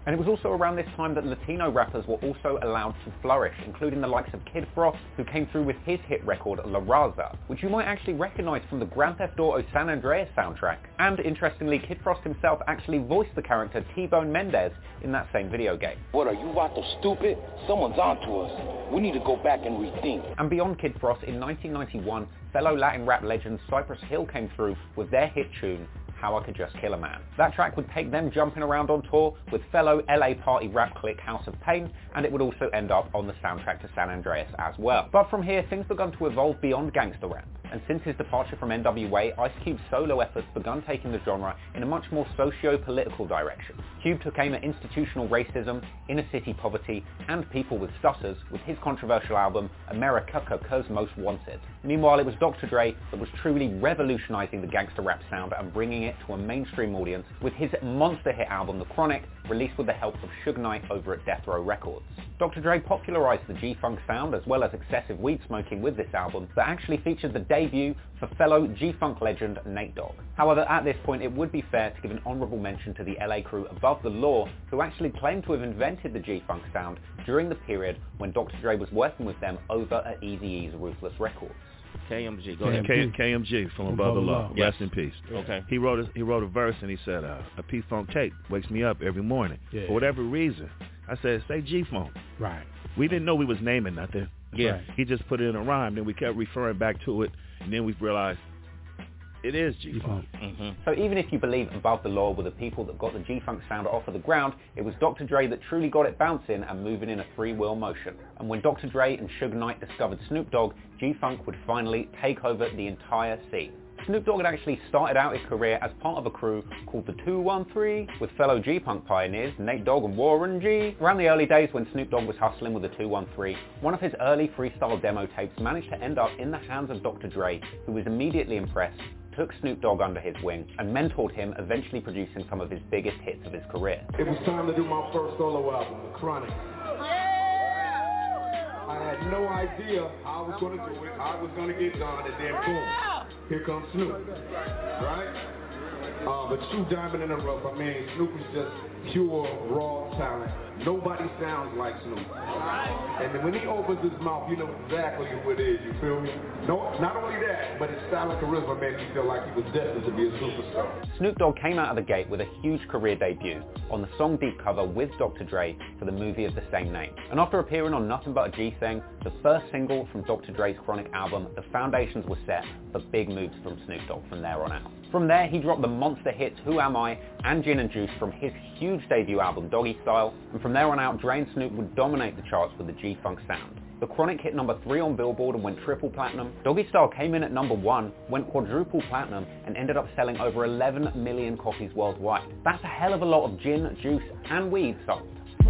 And it was also around this time that Latino rappers were also allowed to flourish, including the likes of Kid Frost, who came through with his hit record La Raza, which you might actually recognize from the Grand Theft Auto San Andreas soundtrack. And interestingly, Kid Frost himself actually voiced the character T-Bone Mendez in that same video game. What, are you Vato stupid? Someone's onto us. We need to go back and rethink. And beyond Kid Frost, in nineteen ninety-one, fellow Latin rap legend Cypress Hill came through with their hit tune, How I Could Just Kill a Man. That track would take them jumping around on tour with fellow L A party rap clique House of Pain, and it would also end up on the soundtrack to San Andreas as well. But from here, things began to evolve beyond gangster rap. And since his departure from N W A, Ice Cube's solo efforts began taking the genre in a much more socio-political direction. Cube took aim at institutional racism, inner city poverty, and people with stutters with his controversial album, America Cuz Most Wanted. Meanwhile, it was Doctor Dre that was truly revolutionizing the gangster rap sound and bringing it to a mainstream audience with his monster hit album, The Chronic, released with the help of Suge Knight over at Death Row Records. Doctor Dre popularized the G-Funk sound as well as excessive weed smoking with this album that actually featured the debut for fellow G-Funk legend Nate Dogg. However, at this point it would be fair to give an honorable mention to the L A crew Above the Law, who actually claimed to have invented the G-Funk sound during the period when Doctor Dre was working with them over at Eazy-E's Ruthless Records. K M G, go ahead. K- KMG from Above the Law. Yes. Rest in peace. Okay. He wrote a, he wrote a verse and he said, uh, a P-Funk tape wakes me up every morning. Yeah. For whatever reason, I said, say G-Funk. Right. We didn't know we was naming nothing. Yeah. Right. He just put it in a rhyme, then we kept referring back to it, and then we realized it is G-Funk. Mm-hmm. So even if you believe Above the Law were the people that got the G-Funk sound off of the ground, it was Doctor Dre that truly got it bouncing and moving in a three-wheel motion. And when Doctor Dre and Suge Knight discovered Snoop Dogg, G-Funk would finally take over the entire scene. Snoop Dogg had actually started out his career as part of a crew called the two one three with fellow G-Punk pioneers Nate Dogg and Warren G. Around the early days when Snoop Dogg was hustling with the two one three, one of his early freestyle demo tapes managed to end up in the hands of Doctor Dre, who was immediately impressed, took Snoop Dogg under his wing, and mentored him, eventually producing some of his biggest hits of his career. It was time to do my first solo album, The Chronic. I had no idea how I was going to do it, how it was going to get done, and then boom, here comes Snoop, right? Uh, but True Diamond in the Rough, I mean, Snoop is just pure, raw talent. Nobody sounds like Snoop. And then when he opens his mouth, you know exactly what it is, you feel me? No, not only that, but his style and charisma made me feel like he was destined to be a superstar. Snoop Dogg came out of the gate with a huge career debut on the song Deep cover with Doctor Dre for the movie of the same name. And after appearing on Nothing But a G Thing, the first single from Doctor Dre's Chronic album, the foundations were set for big moves from Snoop Dogg from there on out. From there, he dropped the monster hits Who Am I and Gin and Juice from his huge debut album Doggy Style, and from there on out, Dre and Snoop would dominate the charts with the G-Funk sound. The Chronic hit number three on Billboard and went triple platinum. Doggy Style came in at number one, went quadruple platinum, and ended up selling over eleven million copies worldwide. That's a hell of a lot of gin, juice, and weed sold.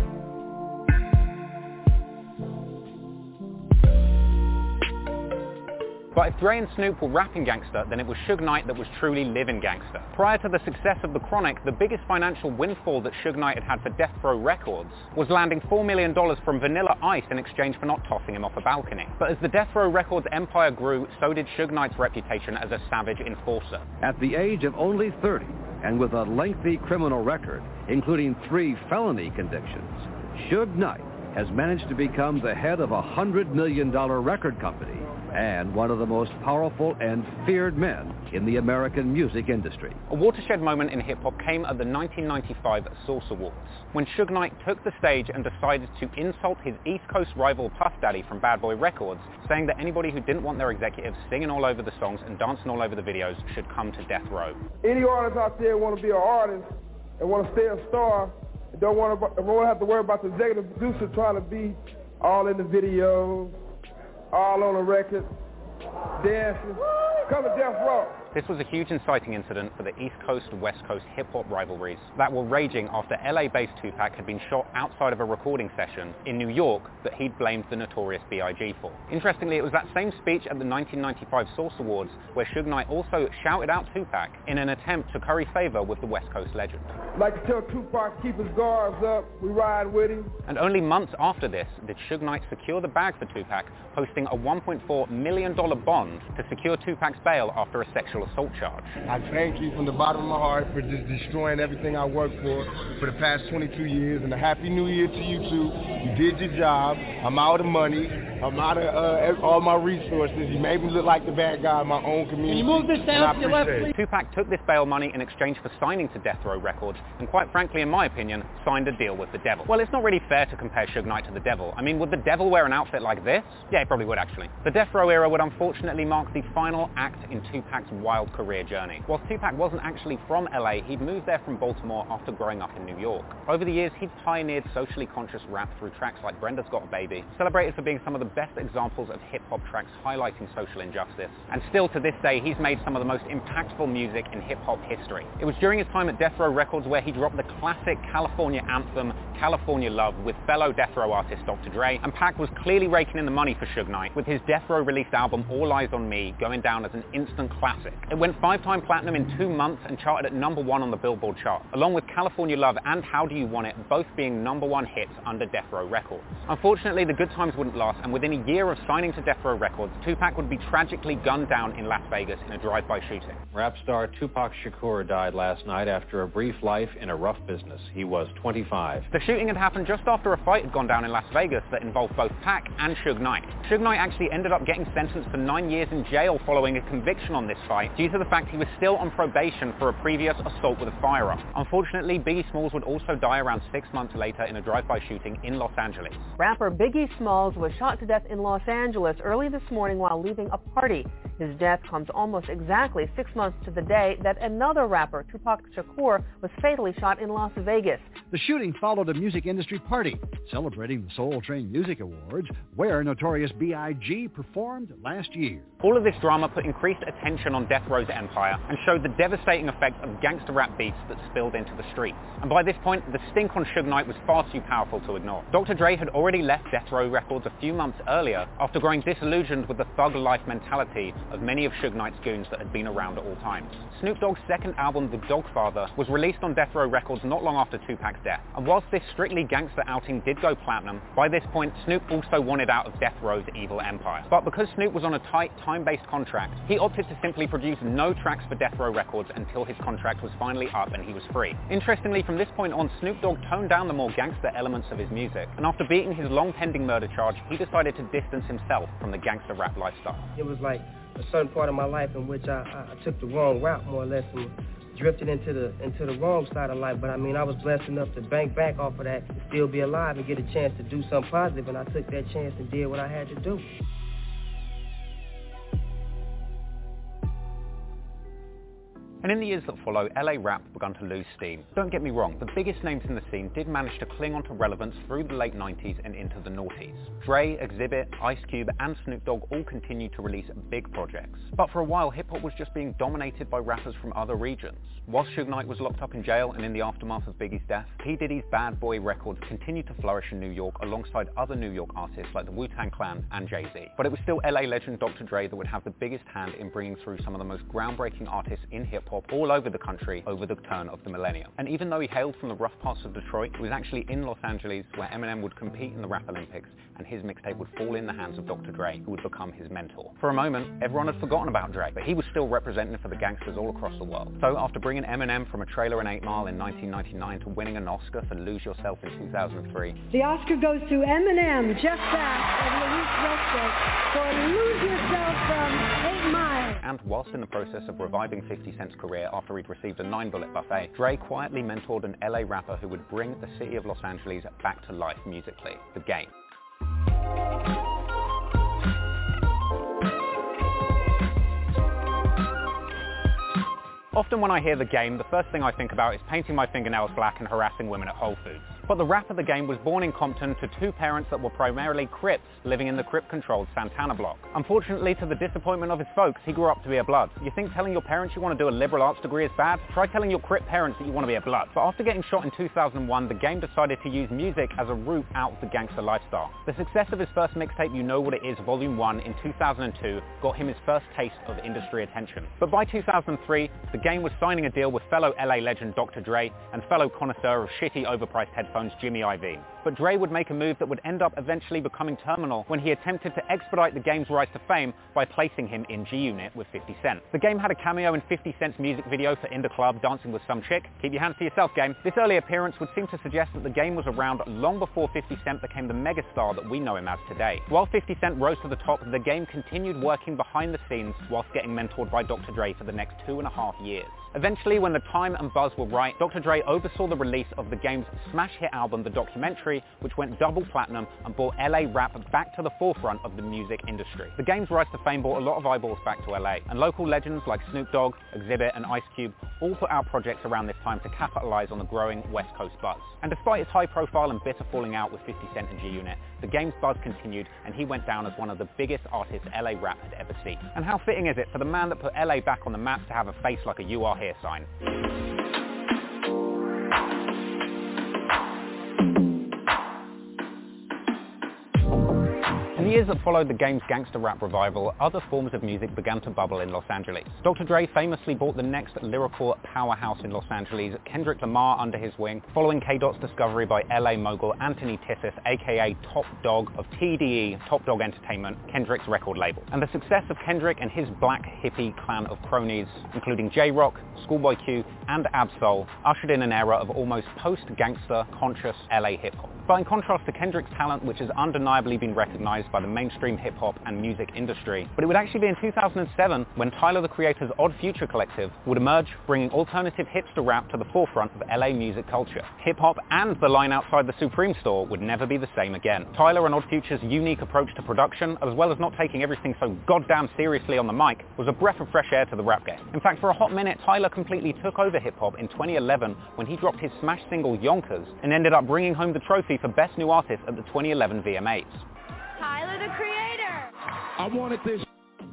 But if Dre and Snoop were rapping gangster, then it was Suge Knight that was truly living gangster. Prior to the success of The Chronic, the biggest financial windfall that Suge Knight had had for Death Row Records was landing four million dollars from Vanilla Ice in exchange for not tossing him off a balcony. But as the Death Row Records empire grew, so did Suge Knight's reputation as a savage enforcer. At the age of only thirty, and with a lengthy criminal record, including three felony convictions, Suge Knight has managed to become the head of a one hundred million dollars record company and one of the most powerful and feared men in the American music industry. A watershed moment in hip-hop came at the nineteen ninety-five Source Awards, when Suge Knight took the stage and decided to insult his East Coast rival Puff Daddy from Bad Boy Records, saying that anybody who didn't want their executives singing all over the songs and dancing all over the videos should come to Death Row. Any artist out there want to be an artist and want to stay a star, and don't want to, don't have to worry about the executive producer trying to be all in the videos, all on the record, dancing. Come to Death Row. This was a huge inciting incident for the East Coast-West Coast hip-hop rivalries that were raging after L A-based Tupac had been shot outside of a recording session in New York that he'd blamed the Notorious B I G for. Interestingly, it was that same speech at the nineteen ninety-five Source Awards where Suge Knight also shouted out Tupac in an attempt to curry favor with the West Coast legend. Like to tell Tupac, keep his guards up, we ride with him. And only months after this did Suge Knight secure the bag for Tupac, posting a one point four million dollars bond to secure Tupac's bail after a sexual sexual assault charge. I thank you from the bottom of my heart for just destroying everything I worked for for the past twenty-two years, and a happy new year to you too. You did your job. I'm out of money. I'm out of uh, all my resources. You made me look like the bad guy in my own community. Can you move this down to your left, please? Tupac took this bail money in exchange for signing to Death Row Records, and quite frankly, in my opinion, signed a deal with the devil. Well, it's not really fair to compare Suge Knight to the devil. I mean, would the devil wear an outfit like this? Yeah, he probably would actually. The Death Row era would unfortunately mark the final act in Tupac's wild career journey. Whilst Tupac wasn't actually from L A, he'd moved there from Baltimore after growing up in New York. Over the years, he'd pioneered socially conscious rap through tracks like Brenda's Got a Baby, celebrated for being some of the best examples of hip-hop tracks highlighting social injustice. And still to this day, he's made some of the most impactful music in hip-hop history. It was during his time at Death Row Records where he dropped the classic California anthem, California Love, with fellow Death Row artist Doctor Dre, and Pac was clearly raking in the money for Suge Knight, with his Death Row released album All Eyes on Me going down as an instant classic. It went five-time platinum in two months and charted at number one on the Billboard chart, along with California Love and How Do You Want It both being number one hits under Death Row Records. Unfortunately, the good times wouldn't last, and within a year of signing to Death Row Records, Tupac would be tragically gunned down in Las Vegas in a drive-by shooting. Rap star Tupac Shakur died last night after a brief life in a rough business. He was twenty-five. The shooting had happened just after a fight had gone down in Las Vegas that involved both Pac and Suge Knight. Suge Knight actually ended up getting sentenced for nine years in jail following a conviction on this fight due to the fact he was still on probation for a previous assault with a firearm. Unfortunately, Biggie Smalls would also die around six months later in a drive-by shooting in Los Angeles. Rapper Biggie Smalls was shot to death in Los Angeles early this morning while leaving a party. His death comes almost exactly six months to the day that another rapper, Tupac Shakur, was fatally shot in Las Vegas. The shooting followed a music industry party celebrating the Soul Train Music Awards, where Notorious B I G performed last year. All of this drama put increased attention on Death Row's empire and showed the devastating effect of gangster rap beats that spilled into the streets. And by this point, the stink on Suge Knight was far too powerful to ignore. Doctor Dre had already left Death Row Records a few months earlier after growing disillusioned with the thug life mentality of many of Suge Knight's goons that had been around at all times. Snoop Dogg's second album, The Dogfather, was released on Death Row Records not long after Tupac's death. And whilst this strictly gangster outing did go platinum, by this point Snoop also wanted out of Death Row's evil empire. But because Snoop was on a tight, time-based contract, he opted to simply produce no tracks for Death Row Records until his contract was finally up and he was free. Interestingly, from this point on, Snoop Dogg toned down the more gangster elements of his music, and after beating his long-pending murder charge, he decided to distance himself from the gangster rap lifestyle. It was like a certain part of my life in which I, I, I took the wrong route, more or less, and drifted into the into the wrong side of life. But I mean, I was blessed enough to bank back off of that, to still be alive and get a chance to do something positive, and I took that chance and did what I had to do. And in the years that follow, L A rap began to lose steam. Don't get me wrong, the biggest names in the scene did manage to cling onto relevance through the late nineties and into the noughties. Dre, Exhibit, Ice Cube, and Snoop Dogg all continued to release big projects. But for a while, hip-hop was just being dominated by rappers from other regions. While Suge Knight was locked up in jail and in the aftermath of Biggie's death, P. Diddy's Bad Boy Records continued to flourish in New York alongside other New York artists like the Wu-Tang Clan and Jay-Z. But it was still L A legend Doctor Dre that would have the biggest hand in bringing through some of the most groundbreaking artists in hip-hop all over the country over the turn of the millennium. And even though he hailed from the rough parts of Detroit, it was actually in Los Angeles where Eminem would compete in the Rap Olympics and his mixtape would fall in the hands of Doctor Dre, who would become his mentor. For a moment, everyone had forgotten about Dre, but he was still representing for the gangsters all across the world. So after bringing Eminem from a trailer in eight mile in nineteen ninety-nine to winning an Oscar for Lose Yourself in two thousand three, the Oscar goes to Eminem, Jeff Beck, and Luis Rosset for Lose Yourself from eight mile. And whilst in the process of reviving fifty Cent's career after he'd received a nine-bullet buffet, Dre quietly mentored an L A rapper who would bring the city of Los Angeles back to life musically, The Game. Often when I hear The Game, the first thing I think about is painting my fingernails black and harassing women at Whole Foods. But the rapper The Game was born in Compton to two parents that were primarily Crips living in the Crip-controlled Santana block. Unfortunately, to the disappointment of his folks, he grew up to be a Blood. You think telling your parents you want to do a liberal arts degree is bad? Try telling your Crip parents that you want to be a Blood. But after getting shot in two thousand one, The Game decided to use music as a route out of the gangster lifestyle. The success of his first mixtape, You Know What It Is, Volume one in two thousand two got him his first taste of industry attention. But by two thousand three, The Game was signing a deal with fellow L A legend Doctor Dre and fellow connoisseur of shitty overpriced headphones Jimmy Iovine. but Dre would make a move that would end up eventually becoming terminal when he attempted to expedite the game's rise to fame by placing him in G-Unit with fifty cent. The game had a cameo in fifty cent's music video for In the Club, Dancing with Some Chick. Keep your hands to yourself, game. This early appearance would seem to suggest that the game was around long before fifty cent became the megastar that we know him as today. While fifty cent rose to the top, the game continued working behind the scenes whilst getting mentored by Doctor Dre for the next two and a half years. Eventually, when the time and buzz were right, Doctor Dre oversaw the release of the game's smash hit album, The Documentary, which went double platinum and brought L A rap back to the forefront of the music industry. The game's rise to fame brought a lot of eyeballs back to L A, and local legends like Snoop Dogg, Exhibit, and Ice Cube all put out projects around this time to capitalize on the growing West Coast buzz. And despite its high profile and bitter falling out with fifty cent and G-Unit, the game's buzz continued, and he went down as one of the biggest artists L A rap had ever seen. And how fitting is it for the man that put L A back on the map to have a face like a "You Are Here" sign? In the years that followed the game's gangster rap revival, other forms of music began to bubble in Los Angeles. Doctor Dre famously brought the next lyrical powerhouse in Los Angeles, Kendrick Lamar, under his wing, following K-Dot's discovery by L A mogul Anthony Tissus, aka Top Dog of T D E, Top Dog Entertainment, Kendrick's record label. And the success of Kendrick and his black hippie clan of cronies, including J-Rock, Schoolboy Q, and Ab-Soul, ushered in an era of almost post-gangster, conscious L A hip-hop. But in contrast to Kendrick's talent, which has undeniably been recognized by the mainstream hip-hop and music industry, but it would actually be in two thousand seven when Tyler, the Creator's Odd Future Collective would emerge, bringing alternative hipster rap to the forefront of L A music culture. Hip-hop and the line outside the Supreme store would never be the same again. Tyler and Odd Future's unique approach to production, as well as not taking everything so goddamn seriously on the mic, was a breath of fresh air to the rap game. In fact, for a hot minute, Tyler completely took over hip-hop in twenty eleven when he dropped his smash single Yonkers and ended up bringing home the trophy for Best New Artist at the twenty eleven V M As. Tyler, the Creator. I wanted this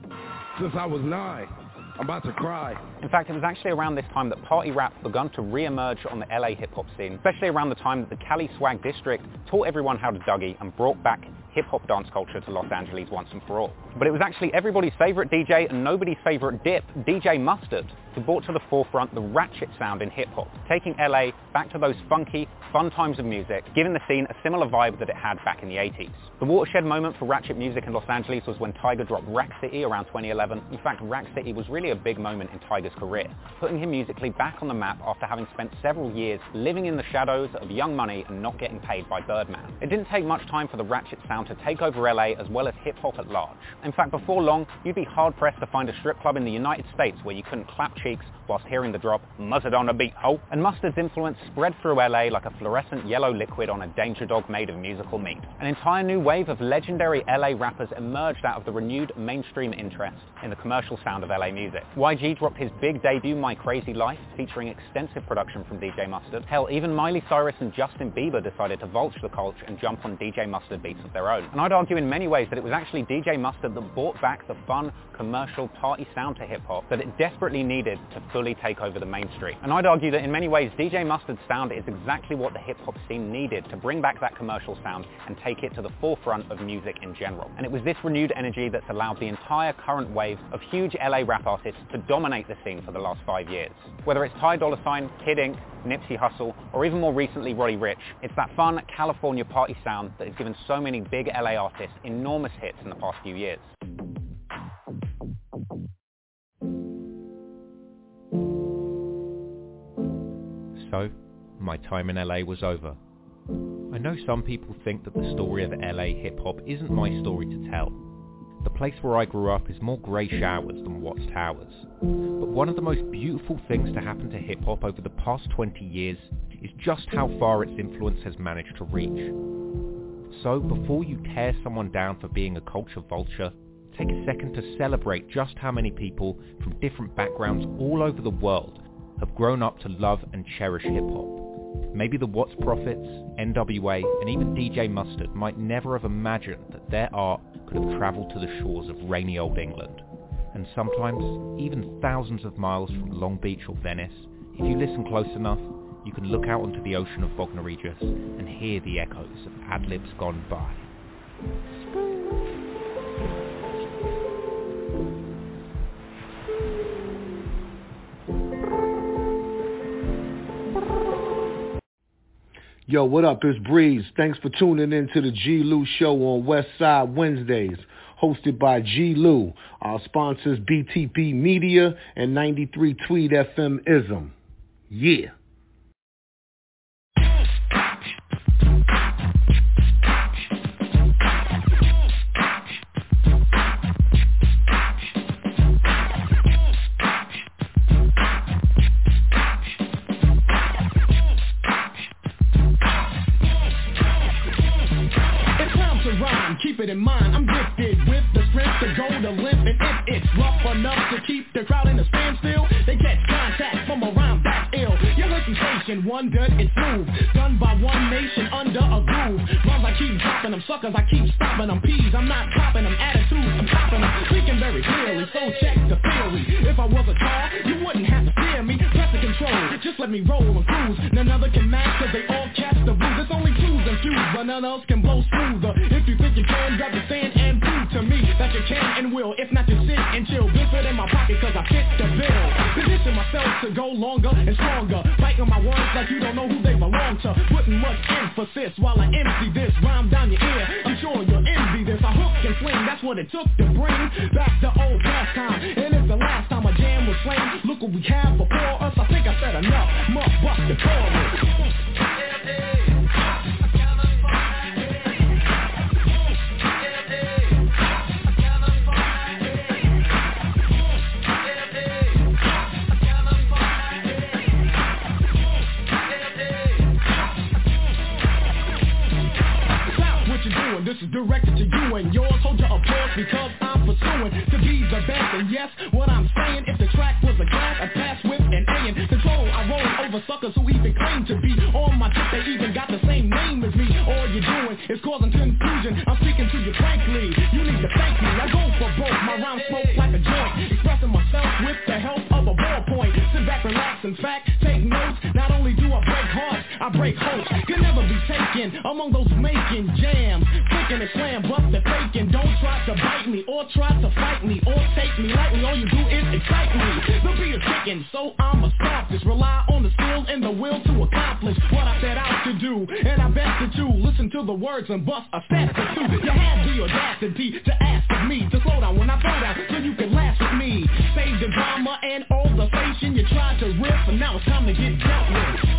since I was nine. I'm about to cry. In fact, it was actually around this time that party rap begun to re-emerge on the L A hip-hop scene, especially around the time that the Cali Swag District taught everyone how to Dougie and brought back hip-hop dance culture to Los Angeles once and for all. But it was actually everybody's favorite D J and nobody's favorite dip, D J Mustard, who brought to the forefront the ratchet sound in hip-hop, taking L A back to those funky, fun times of music, giving the scene a similar vibe that it had back in the eighties. The watershed moment for ratchet music in Los Angeles was when Tyga dropped Rack City around twenty eleven. In fact, Rack City was really a big moment in Tyga's career, putting him musically back on the map after having spent several years living in the shadows of Young Money and not getting paid by Birdman. It didn't take much time for the ratchet sound to take over L A as well as hip-hop at large. In fact, before long, you'd be hard-pressed to find a strip club in the United States where you couldn't clap cheeks whilst hearing the drop, "Muzzard on a beat, ho!" And Mustard's influence spread through L A like a fluorescent yellow liquid on a danger dog made of musical meat. An entire new wave of legendary L A rappers emerged out of the renewed mainstream interest in the commercial sound of L A music. Y G dropped his big debut, My Crazy Life, featuring extensive production from D J Mustard. Hell, even Miley Cyrus and Justin Bieber decided to vulture the culture and jump on D J Mustard beats of their own. And I'd argue in many ways that it was actually D J Mustard that brought back the fun, commercial, party sound to hip-hop that it desperately needed to fully take over the mainstream. And I'd argue that in many ways, D J Mustard's sound is exactly what the hip-hop scene needed to bring back that commercial sound and take it to the forefront of music in general. And it was this renewed energy that's allowed the entire current wave of huge L A rap artists to dominate the scene for the last five years. Whether it's Ty Dolla $ign, Kid Ink, Nipsey Hussle, or even more recently Roddy Ricch, it's that fun California party sound that has given so many big L A artists enormous hits in the past few years. So, my time in L A was over. I know some people think that the story of L A hip-hop isn't my story to tell. The place where I grew up is more grey showers than Watts Towers. But one of the most beautiful things to happen to hip-hop over the past twenty years is just how far its influence has managed to reach. So before you tear someone down for being a culture vulture, take a second to celebrate just how many people from different backgrounds all over the world have grown up to love and cherish hip-hop. Maybe the Watts Prophets, N W A, and even D J Mustard might never have imagined that their art could have travelled to the shores of rainy old England. And sometimes, even thousands of miles from Long Beach or Venice, if you listen close enough, you can look out onto the ocean of Bognor Regis and hear the echoes of ad-libs gone by. Yo, what up? It's Breeze. Thanks for tuning in to the G. Lou Show on West Side Wednesdays, hosted by G. Lou. Our sponsors B T P Media and ninety-three Tweed F M Ism. Yeah. Keep it in mind, I'm gifted with the strength to go the limp. And if it's rough enough to keep the crowd in a standstill, they catch contact from around that ill. Your listen station, one good, it's smooth. Done by one nation under a groove. Rhymes I keep dropping them, suckers I keep stopping them. Peas, I'm not copping them, attitudes, I'm stopping them. Speaking very clearly, so check the theory. If I was a car, you wouldn't have to steer me. Press the control, just let me roll and cruise. None other can match, cause they all catch the blues. It's only twos and fews, but none else can blow smoother. If you think you can, grab the stand and prove to me that you can and will. If not, just sit and chill. Bill fit in my pocket cause I fit the bill. Position myself to go longer and stronger. Biting my words like you don't know who they belong to. Putting much emphasis while I empty this rhyme down your ear. I'm sure you'll envy this. I hook and swing, that's what it took to bring back the old past time. And it's the last time a jam was slammed. Look what we have before us. I think I said enough. Must bust the chorus. This is directed to you and yours. Hold your applause because I'm pursuing to be the best. And yes, what I'm saying, if the track was a class, I pass with an A in control. I roll over suckers who even claim to be on my tip. They even got the same name as me. All you're doing is causing confusion. I'm speaking to you frankly. You need to thank me. I go for broke. My rhyme smoke like a joint. Expressing myself with the help of a ballpoint. Sit back, relax, in fact, take notes. Not only do I break hearts, I break hopes. Can never be taken among those making jams. Thinking it's slam, bust the faking. Don't try to bite me or try to fight me or take me lightly. All you do is excite me. The beat is kicking, so I'ma stop this. Rely on the skills and the will to accomplish what I set out to do. And I bet that you listen to the words and bust a step or two. You had the audacity to ask of me to slow down when I throw down so you can laugh with me. Save the drama and all the station you tried to rip, and now it's time to get dealt with.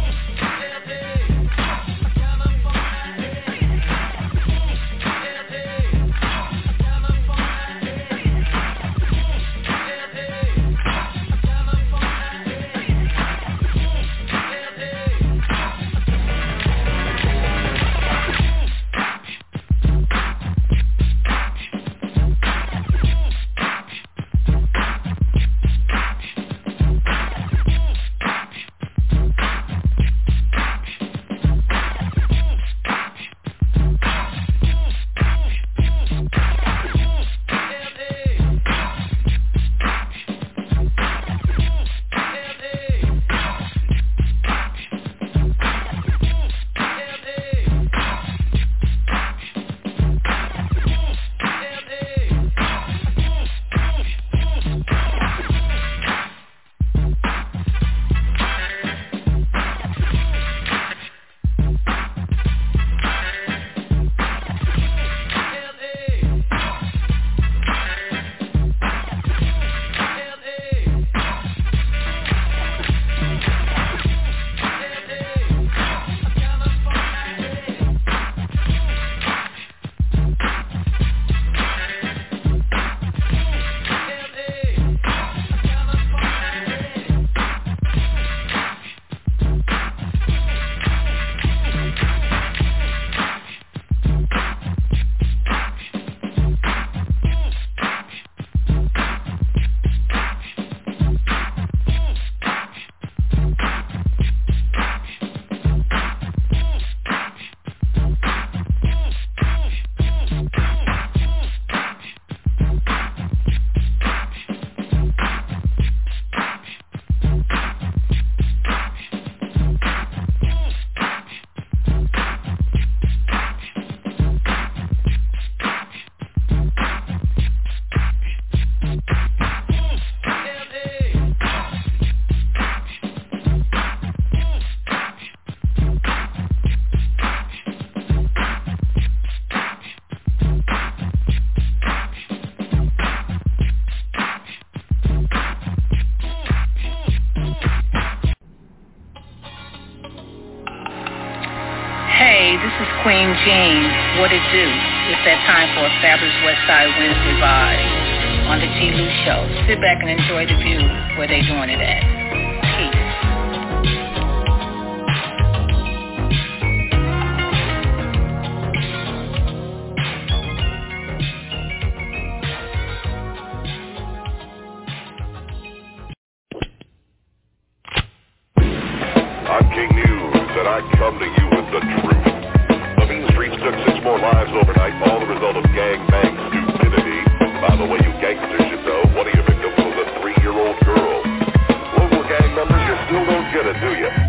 What it do? It's that time for Established Westside Wednesday Vibe on the G. Lou Show. Sit back and enjoy the view where they doing it at. Peace. I'm King News, and I come to you with the truth. The mean streets took six more lives overnight, all the result of gang-bang stupidity. By the way, you gangsters should know, one of your victims was a three-year-old girl. Local gang members, you still don't get it, do you?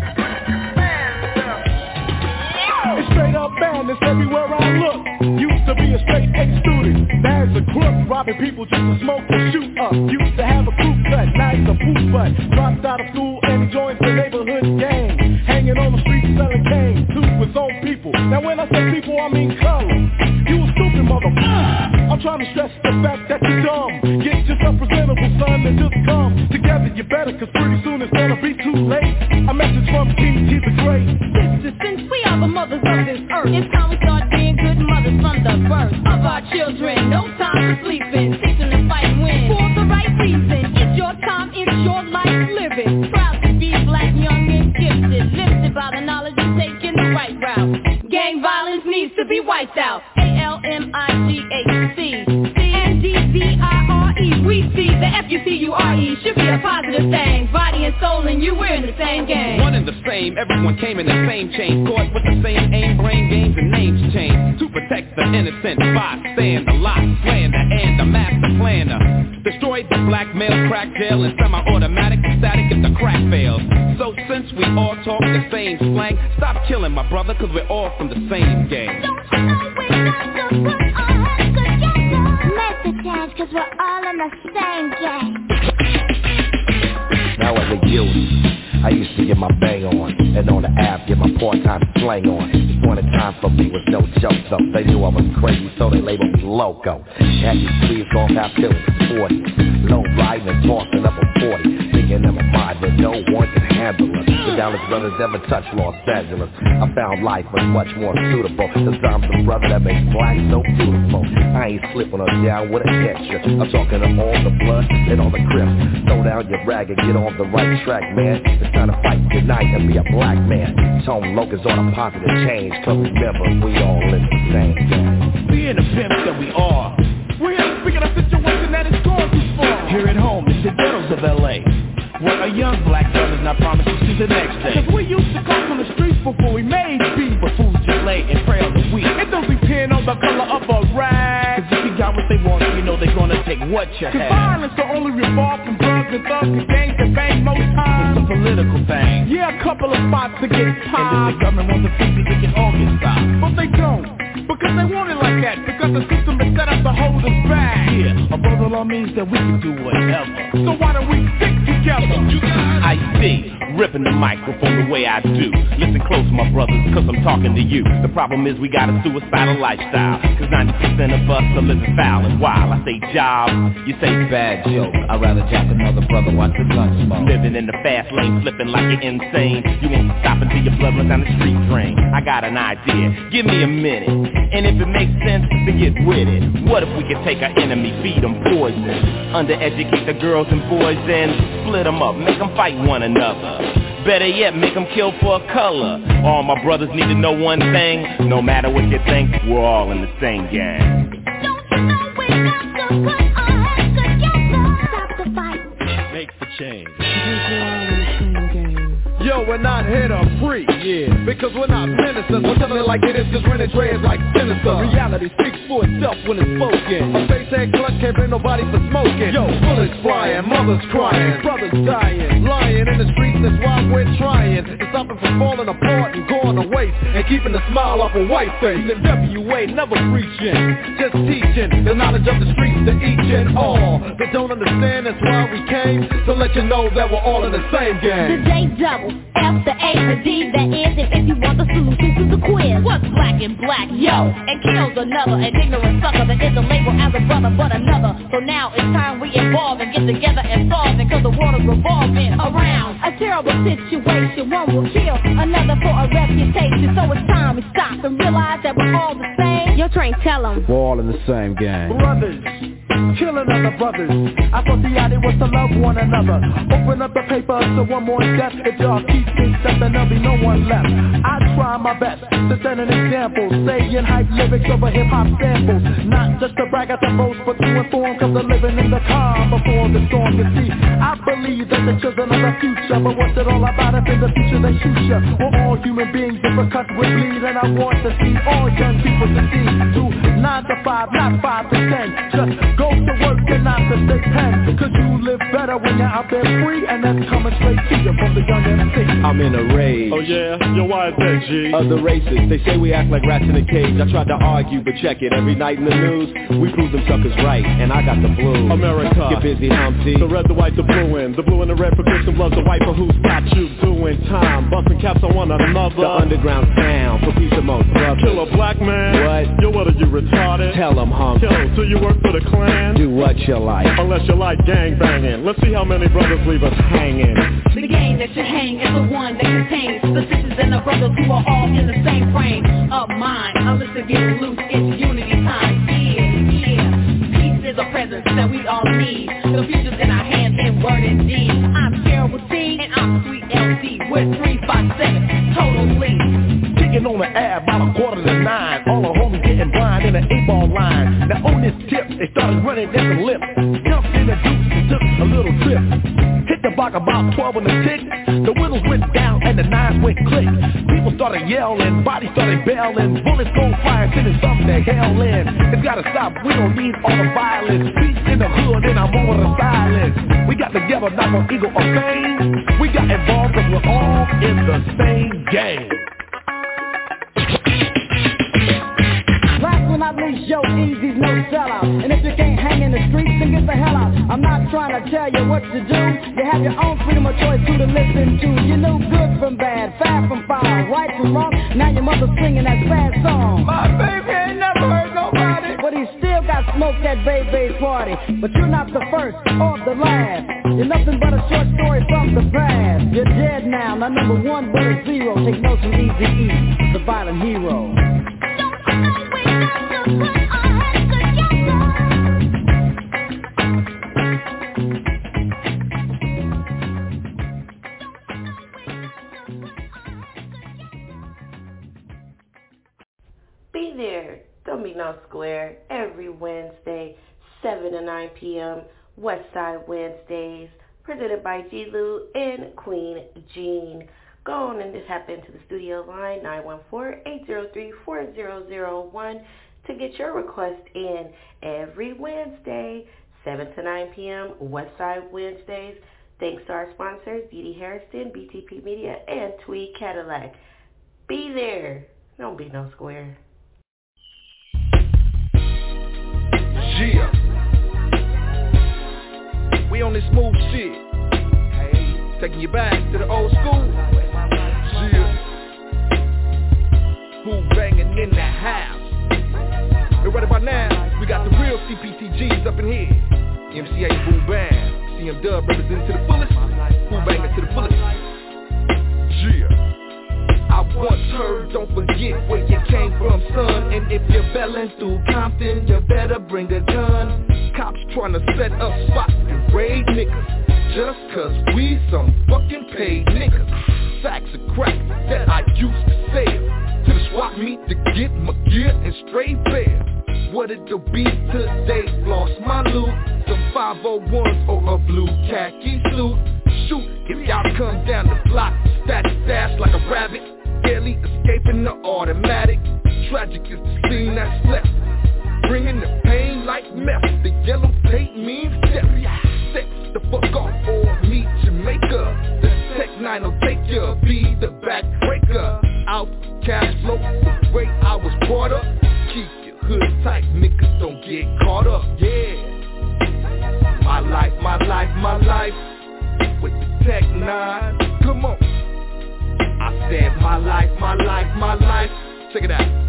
It's straight up madness everywhere I look. Used to be a straight A student, now it's a crook, robbing people just to smoke and shoot up. Used to have a crew cut, now it's a poop butt. Dropped out of school and joined the neighborhood gang. Hanging on the street selling cane to his own people. Now when I say people, I mean color. You a stupid mother. I'm trying to stress the fact that you're dumb. Get yourself presentable, son, and just come together. You better, cause pretty soon it's gonna be too late. A message from King G the Great. Sisters, since we are the mothers of this earth, it's time we start being good mothers from the birth of our children. No time for sleeping, teach them to fight and win for the right reason. It's your time, it's your life living. Proud to be black, young and gifted, lifted by the knowledge of taking the right route. Gang violence needs to be wiped out. A L M I G H C N D V I R E. We see the F U C U R E should be a positive thing. Body and soul and you, we're in the same game. One and the same, everyone came in the same chain. Caught with the same aim, brain games and names changed. To protect the innocent, bystand, the lot, slander, and the master planner. Destroyed the black male crack jail and semi-automatic static if the crack fails. So since we all talk the same slang, stop killing my brother cause we're all from the same gang. Don't you know we got to put our heads together? Make the change cause we're all in the same gang. Now as a youth, I used to get my bang on, and on the app get my part-time slang on. This point in time for me was no joke though. They knew I was crazy, so they labeled me loco. Had these tweets going past feeling forty, low riding and tossing up a forty, thinking in my mind that no one can handle us. The Dallas brothers ever touched Los Angeles. I found life was much more suitable, cause I'm the brother that makes black so beautiful. I ain't slipping her down with a picture. I'm talking to all the blood and all the crips. Throw down your rag and get on the right track, man. It's time to fight tonight and be a black man. Tone Locust on a positive change, cause remember, we all in the same game. Being the pimps that we are, we're here to speak of a situation that is gone too far. Here at home, it's the ghettos of L A, where a young black girl is not promised to see the next day. Cause we used to come from the streets before we made beef, but fools just lay and pray on the weed. It don't depend on the color of a rag, cause if you got what they want, you know they're gonna take what you have. Cause violence will only revolve from drugs and thugs and gangs that bang most times. It's a political thing. Yeah, a couple of spots to get popped. And if the government wants to feed me, they can all get stopped. But they don't, because they want it like that, because the system is set up to hold us back. Yeah, a brother law means that we can do whatever. So why don't we stick together? I see, ripping the microphone the way I do. Listen close, my brothers, cause I'm talking to you. The problem is we got a suicidal lifestyle, cause ninety percent of us are living foul and wild. I say job, you say bad joke. I'd rather jack another brother watch the gun smoke. Living in the fast lane, flipping like you're insane. You won't stop until your blood runs down the street drain. I got an idea, give me a minute, and if it makes sense, then get with it. What if we could take our enemy, feed them poison, undereducate the girls and boys, then split them up, make them fight one another. Better yet, make them kill for a color. All my brothers need to know one thing, no matter what you think, we're all in the same gang. Don't you know we got to put our heads together? Stop the fight. Make the change. Yo, we're not here to preach, yeah, because we're not ministers. We're telling it like it is, cause we're in the dreads like sinister. Reality speaks for itself when it's spoken. A face head clutch can't blame nobody for smoking. Yo, bullets flying, mothers crying, brothers dying, lying in the streets, that's why we're trying to stop it from falling apart and going to waste, and keeping the smile off a white face. The W A never preaching, just teaching the knowledge of the streets to each and all. They don't understand, that's why we came, to let you know that we're all in the same game. The J double F, the A, the D, that is, if if you want the solution to the quiz. What's black and black, yo? And kills another, an ignorant sucker that isn't labeled as a brother but another. So now it's time we evolve and get together and solve it, cause the world is revolving around a terrible situation. One will kill another for a reputation. So it's time we stop and realize that we're all the same. Yo, Train, tell them we're all in the same gang. Brothers, killing other brothers. I thought the idea was to love one another. Open up the paper to one more step. If y'all keep things stepping, there'll be no one left. I try my best to set an example, saying hype lyrics over hip-hop samples. Not just to brag at the boast, but to inform, cause they're living in the calm before the storm. You see, I believe that the children are the future, but what's it all about if in the future they shoot ya? We're all human beings, if a cut would bleed, and I want to see all young people succeed. To nine to five, not five to ten. Just go to work and not to stay pen, cause you live better when you're out there free, and that's coming straight to you from the young M C. I'm in a rage. Oh yeah? Yo, why is that, G? Other races, they say we act like rats in a cage. I tried to argue, but check it, every night in the news, we prove them suckers right, and I got the blues. America. Get busy, Humpty. The red, the white, the blue in. The blue and the red for Christian bloods, the white for who's got you doing time. Busting caps on one another. The underground sound for peace amongst brothers. Kill a black man. What? Yo, what are you, retarded? Tell them, Humpty. Yo, do you work for the Klan? Do what you like. Unless you like gang banging. Let's see how many brothers leave us hanging. The game that you hang is the one that contains the sisters and the brothers who are all in the same frame of mind. Unless they get loose, it's unity time. Yeah, yeah. Peace is a presence that we all need. The future's in our hands in word and deed. I'm Terrible T and I'm Sweet L C with three five seven Total Lead. Kicking on the ab about a quarter to nine. All the homies getting blind in an eight-ball line. Now on this tip, they started running down the lip. Jumped in the deuce and took a little trip. Hit the block about twelve on the tick. The whittles went down and the nines went click. People started yelling, bodies started bailing. Bullets go fire, sending something to hell in. It's gotta stop, we don't need all the violence. Peace in the hood and I'm over the silence. We got together, not for ego or fame. We got involved cause we're all in the same game. Last but not least, yo, Easy's no sellout. And if you can't hang in the streets, then get the hell out. I'm not trying to tell you what to do. You have your own freedom of choice who to listen to. You know good from bad, fast from foul, right from wrong. Now your mother's singing that sad song. My baby ain't never hurt nobody, but he still got smoked at baby's party. But you're not the first or the last. You're nothing but a short story from the past. You're dead now, not number one but a zero. Take notes from Eazy-E, the violent hero. Be there, don't be no square, every Wednesday, seven to nine p.m., Westside Wednesdays, presented by G. Lou and Queen Jean. Go on and just hop into the studio line, nine one four, eight zero three, four zero zero one, to get your request in every Wednesday, seven to nine p.m., Westside Wednesdays. Thanks to our sponsors, Beauty Harrison, B T P Media, and Tweed Cadillac. Be there, don't be no square. Yeah. We on this smooth shit. Hey, taking you back to the old school. Yeah. Who banging in the house? And right about now, we got the real C P T Gs up in here. M C A Boom Bam, C M Dub representing to the fullest. Who banging to the fullest? Yeah. I once heard, don't forget where you came from, son. And if you're belling through Compton, you better bring a gun. Cops trying to set up spots and raid niggas, just cause we some fucking paid niggas. Sacks of crack that I used to sell to the swap meet to get my gear and straight bail. What it'll be today, lost my loot. Some five oh ones or a blue khaki suit. Shoot, if y'all come down the block, static stash like a rabbit, barely escaping the automatic. Tragic is the scene that's left, bringing the pain like meth. The yellow tape means death. Steps the fuck off or meet Jamaica. The Tech nine will take ya, be the backbreaker. Out cash flow, the way I was brought up. Keep your hood tight, niggas don't get caught up. Yeah, my life, my life, my life with the Tech nine. Come on. I said my life, my life, my life. Check it out.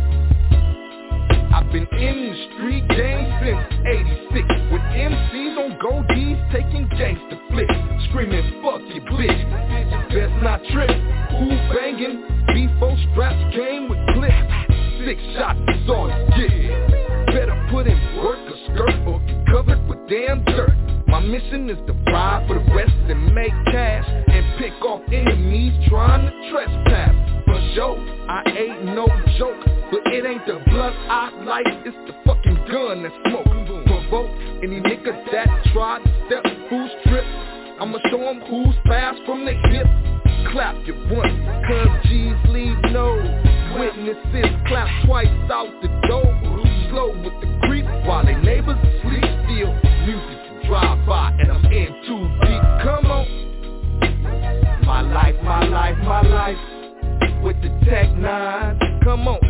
I've been in the street game since eighty-six, with M Cs on goldies taking gangster flicks, screaming fuck you bitch, best not trip. Who banging? Before straps came with clips. Six shots is all you get. Better put in work or skirt or get covered with damn dirt. My mission is to ride for the rest and make cash and pick off enemies trying to trespass. For sure, I ain't no joke, but it ain't the blunt I like, it's the fucking gun that smoke. Provoke any nigga that try to step who's trip. I'ma show him who's fast from the hip. Clap your once, cause G's leave no witnesses. Clap twice out the door. Slow with the creep while they neighbors sleep. Still music to drive by and I'm in too deep. Come on. My life, my life, my life. With the Tech Nine, come on.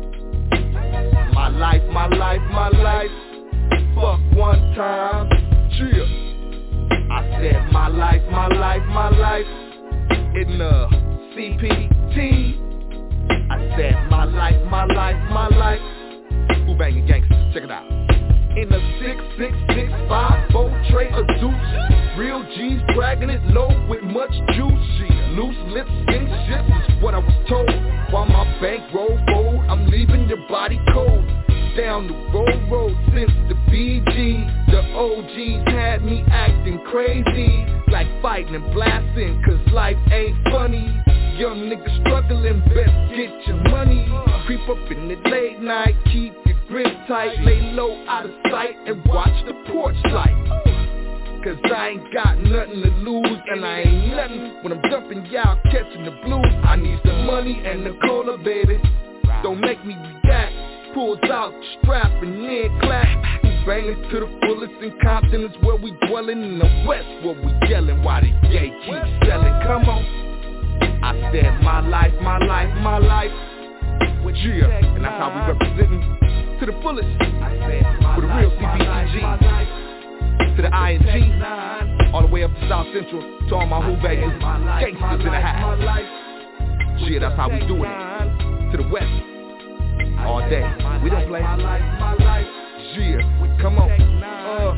My life, my life, my life. Fuck one time, chill. I said my life, my life, my life. In the C P T. I said my life, my life, my life. Who banging gangsters? Check it out. In a six six six five four tray of deuce. Real G's dragging it low with much juice. Loose lips and shit is what I was told. While my bankroll fold, I'm leaving your body cold. Down the road road since the B G. The O Gs had me acting crazy, like fighting and blasting, cause life ain't funny. Young niggas struggling, best get your money. Creep up in the late night, keep your grip tight. Lay low out of sight and watch the porch light. Cause I ain't got nothing to lose, and I ain't nothing when I'm jumping y'all catching the blues. I need some money and the cola, baby. Don't make me react. Pulls out the strap and then clap. Banging to the fullest in Compton is where we dwellin'. In the West where we yelling while the gay keep selling. Come on. I said my life, my life, my life. With Gia, and that's how we representin' to the fullest. With a real C B G G. To the I N G, all the way up to South Central, to all my who babies, gangsters in the house. Shit, that's how we doing it. To the West, all day. We don't play. Yeah, come on. Uh,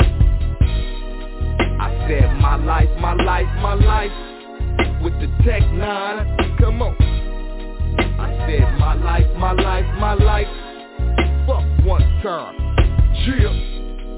I said my life, my life, my life. With the Tech Nine, come on. I said my life, my life, my life. Fuck one time. Yeah.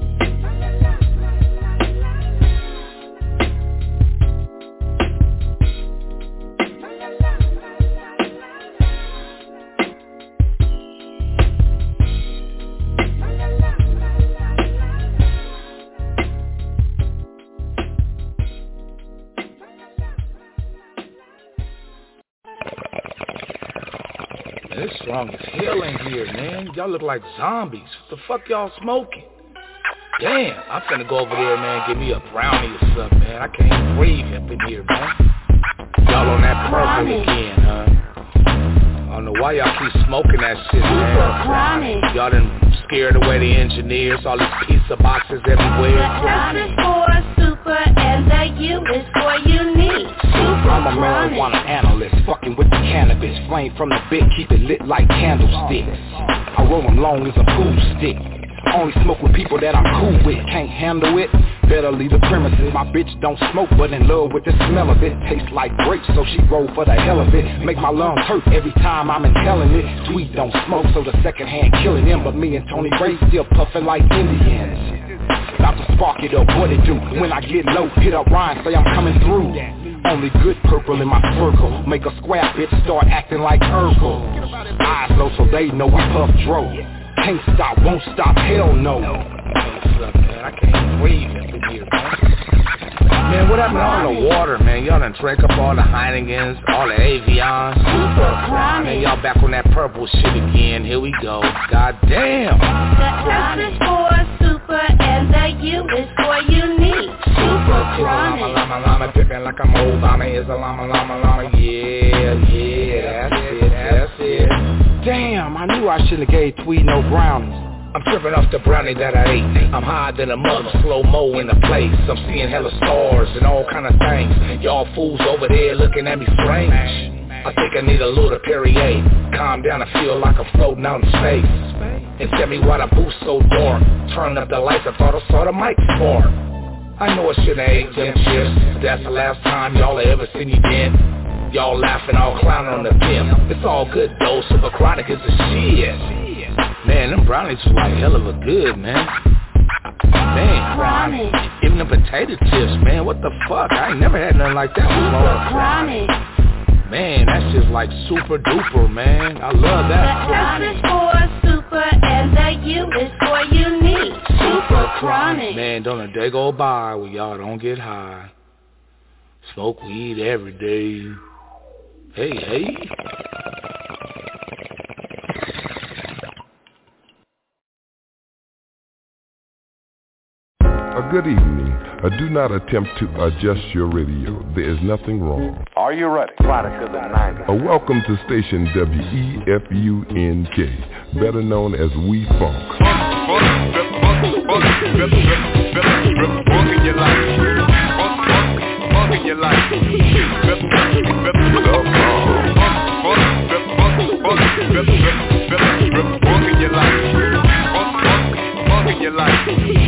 It's strong as hell in here, man. Y'all look like zombies. What the fuck y'all smoking? Damn, I'm finna go over there, man, give me a brownie or something, man. I can't breathe up in here, man. Y'all on that purple again, huh? I don't know why y'all keep smoking that shit, man. Y'all done scared away the engineers, all these pizza boxes everywhere. The S is for super and the U is for unique. I'm a marijuana analyst, fucking with the cannabis. Flame from the bit, keep it lit like candlesticks. I roll them long as a pool stick. Only smoke with people that I'm cool with. Can't handle it, better leave the premises. My bitch don't smoke, but in love with the smell of it. Tastes like grapes, so she roll for the hell of it. Make my lungs hurt every time I'm inhaling it. Tweed don't smoke, so the second hand killing them. But me and Tony Ray still puffing like Indians. About to spark it up, what it do? When I get low, hit up Ryan, say I'm coming through. Only good purple in my circle. Make a square bitch start acting like Urkel. Eyes low so they know we puff dro. Can't stop, won't stop, hell no. I can't breathe up in here, man. Man, what happened to all the water, man? Y'all done drank up all the Heineken's, all the Avions. Man, y'all back on that purple shit again. Here we go. God damn. The S is for super and the U is for unique. Super chronic. Llama, llama, llama, tipping like I'm Obama. Is a llama, llama, llama. Yeah, yeah, that's it, that's it. Damn, I knew I shouldn't have gave Tweed no brownies. I'm tripping off the brownie that I ate. I'm higher than a mother, slow-mo in the place. I'm seeing hella stars and all kind of things. Y'all fools over there looking at me strange. I think I need a little Perrier. Calm down, I feel like I'm floating out in space. And tell me why the booth's so dark. Turning up the lights, I thought I saw the mic spark. I know I shouldn't have ate them chips, but that's the last time y'all ever seen me then. Y'all laughing, all clowning on the film. It's all good though, Super Chronic is the shit. Man, them brownies was like hell of a good, man. Man, Chronic. Even the potato chips, man, what the fuck? I ain't never had nothing like that before. Chronic. Man, that's just like super duper, man. I love that. The S is for super and the U is for unique. Super Chronic. Man, don't a day go by where y'all don't get high. Smoke weed every day. Hey, hey. A good evening. Uh, do not attempt to adjust your radio. There is nothing wrong. Are you ready? Product of the nineties. Uh, welcome to station W E F U N K, better known as We Funk. Walking your life. Walking your life. Walking your life. Walking your life.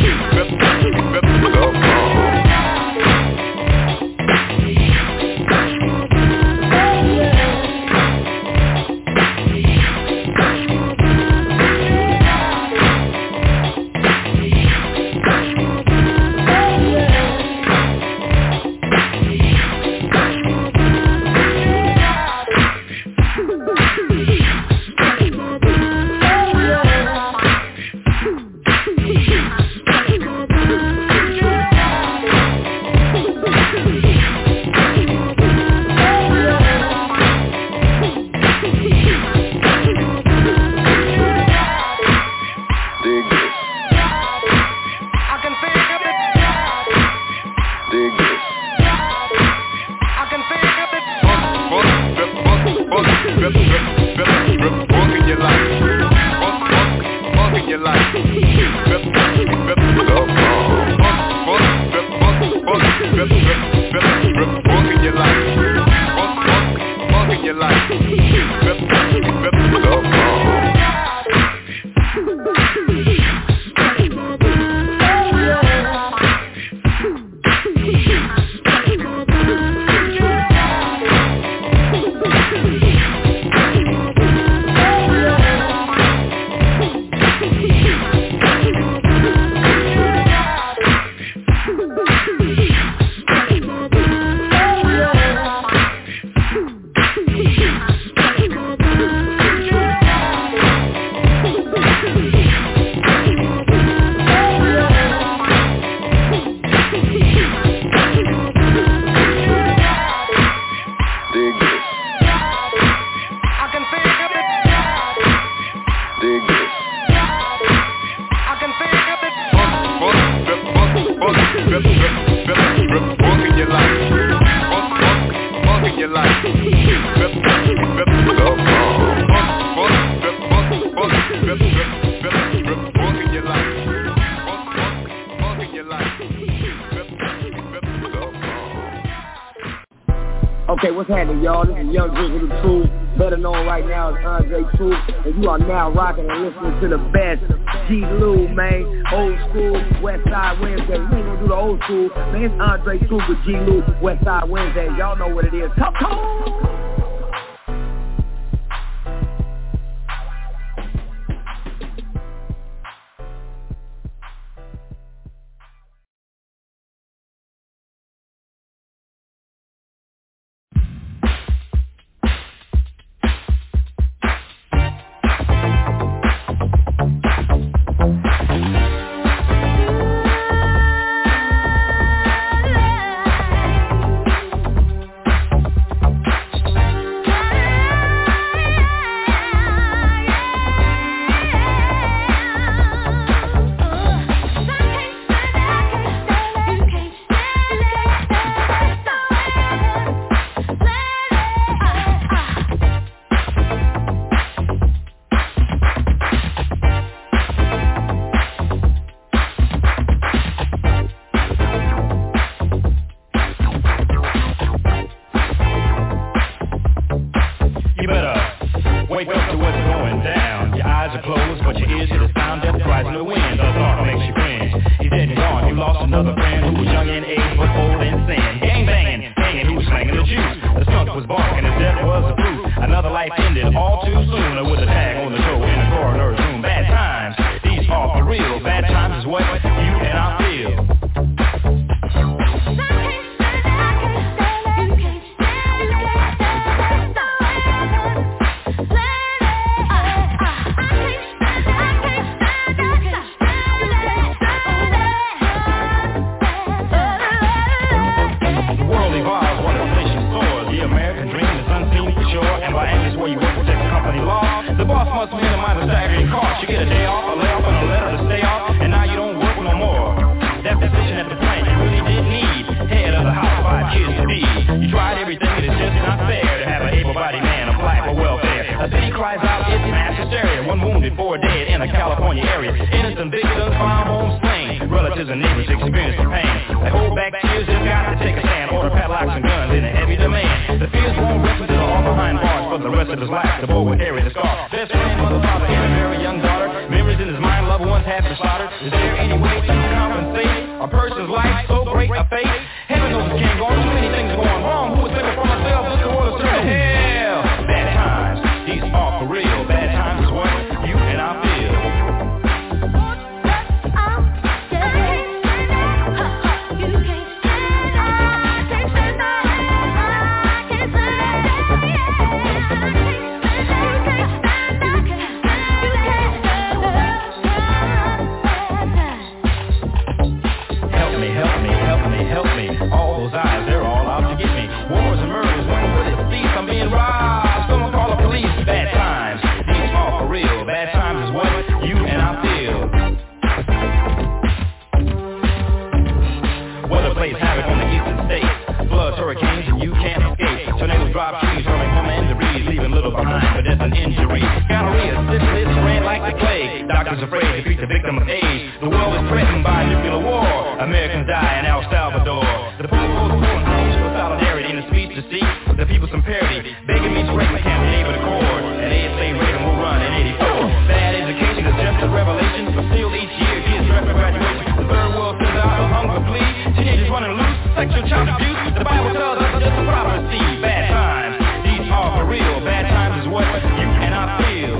Okay, what's happening, y'all? This is Young Drizzle the Truth, better known right now as Andre Truth, and you are now rocking and listening to the best G. Lou, man. Old school, West Side Wednesday. We ain't gonna do the old school, man. It's Andre Truth with G. Lou, West Side Wednesday. Y'all know what it is. Talk, talk. You get a day off, a layoff, and a letter to stay off, and now you don't work no more. That position at the plant you really did need. Head of the house, five kids to be. You tried everything, and it's just not fair to have an able-bodied man apply for welfare. A city cries out, it's mass hysteria. One wounded, four dead in a California area. Innocent victims found home slain. Relatives and neighbors experience the pain. They hold back tears, they've got to take a stand. Order padlocks and guns in a heavy demand. The fears won't rest until all behind bars for the rest of his life. The boy will carry the scar. Best friend, mother, father, and a very young daughter. Memories in his mind, loved ones have been slaughtered. Is there any way to compensate a person's life so great a fate? Heaven knows it can't go on. Too many things going wrong. Who is living for myself? This world is turning to hell. Bad times, these are for real. Bad times is what you and I feel. Doctors afraid to treat the victim of age. The world is threatened by nuclear war. Americans die in El Salvador. The poor postpone homes for solidarity in a speech to seek the people some parity. Begging me to break my camp, able to accord. And A S A Reagan will run in eighty-four. Bad education is just a revelation, but still each year kids draft for graduation. The third world sends out a hunger plea. Teenagers running loose, sexual child abuse. The Bible tells us it's just a prophecy. Bad times, these are for real. Bad times is what you and I feel.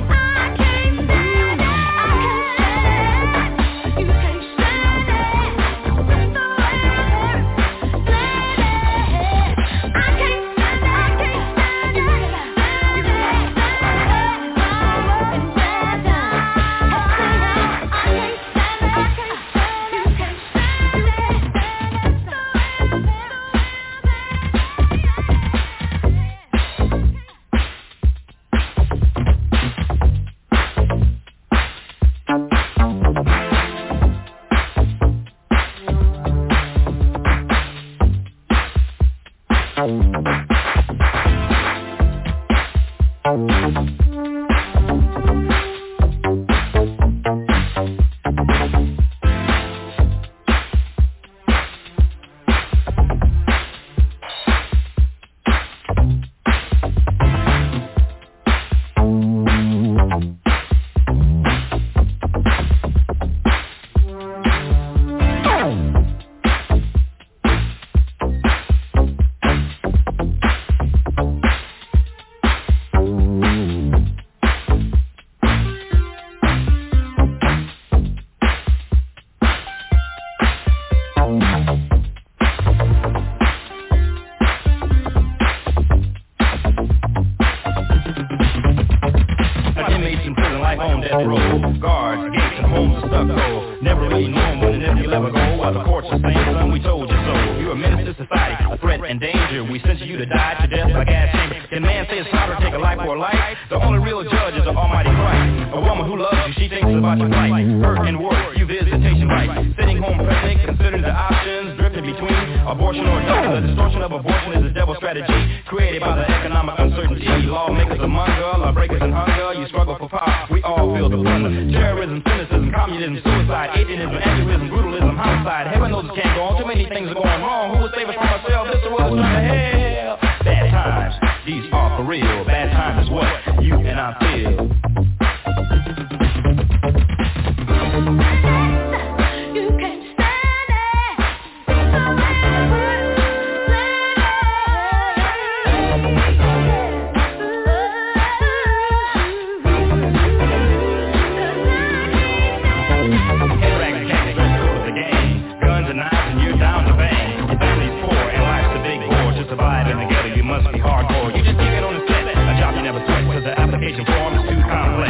Together, you must be hardcore. You just keep it on the set. A job you never sweat, cause the application form is too complex.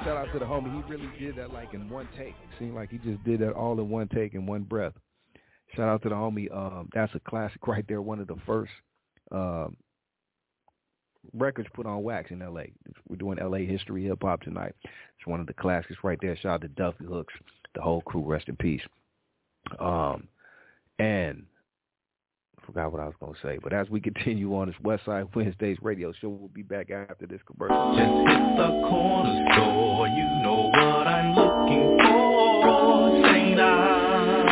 shout out to the homie. He really did that like in one take. Seemed like he just did that all in one take in one breath. Shout out to the homie. Um, that's a classic right there. One of the first um, records put on wax in L A. We're doing L A history hip hop tonight. It's one of the classics right there. Shout out to Duffy Hooks, the whole crew. Rest in peace. Um, and I forgot what I was going to say. But as we continue on this Westside Wednesdays radio show, we'll be back after this commercial. Just hit the corner store. You know what I'm looking for. Saint I.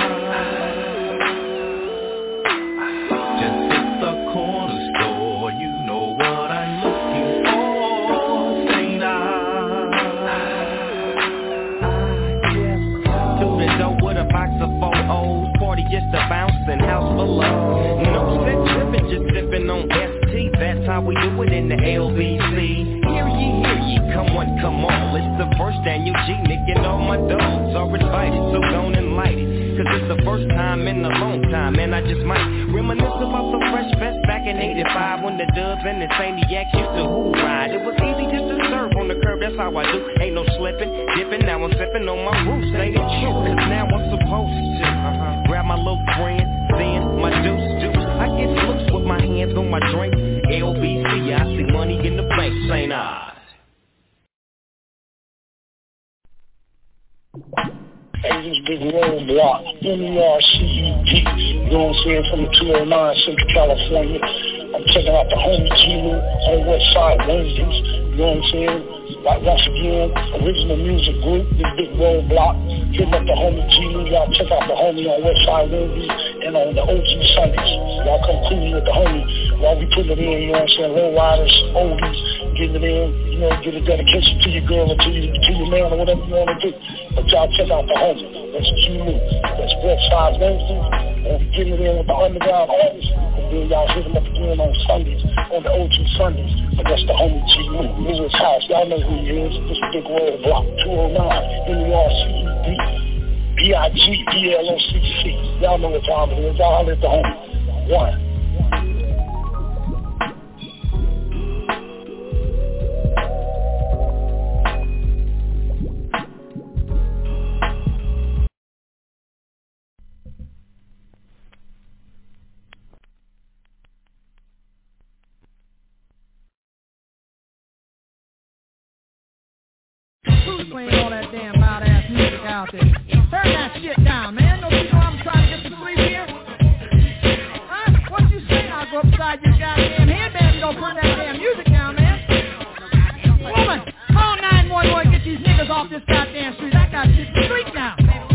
Just a bouncing house below. No set tripping, just sipping on S T. That's how we do it in the L B C. Hear ye, hear ye, come on, come on. It's the first Daniel G. Nick and all my dogs are invited, so don't enlight it. Cause it's the first time in a long time, and I just might reminisce about the Fresh Fest back in eighty-five when the Dubs and the Saniacs used to who ride. It was easy just to serve on the curb, that's how I do. Ain't no slipping, dipping, now I'm sipping on my roots. Ain't it true? Cause now I'm supposed to uh-huh. grab my little friend, then my deuce deuce. I get loose with my hands on my drink. L B C, I see money in the bank, Saint I. Hey, this big roadblock, M E R C E D, you know what I'm saying, from the two oh nine, Central California. I'm checking out the homie G-Lu on Westside Wednesdays, you know what I'm saying? Like, once again, original music group, this big roadblock. Hit up the homie G-Lu, y'all check out the homie on Westside Wednesdays and on the O G Sundays. Y'all come cool with the homie while we put it in, you know what I'm saying? Low riders, oldies, getting it in, you know, get a dedication to your girl or to your, to your man or whatever you want to do. But y'all check out the homie. That's G-Lu. That's Westside Wednesdays. And we getting it in with the underground artists. And then y'all hit them up again on Sundays, on the O G Sundays. But that's the homie G-Lu. Lewis House. Y'all know who he is. This big road block, two oh nine, M E R C E D, B I G B L O C C. Y'all know what time it is. Y'all holler at the homie. One. Playing all that damn loud ass music out there. Turn that shit down, man. Don't you know I'm trying to get some sleep here? Huh? What you say? I'll go upside your goddamn head, man. You don't turn that damn music down, man. Woman, call nine one one, get these niggas off this goddamn street. I got shit to street now.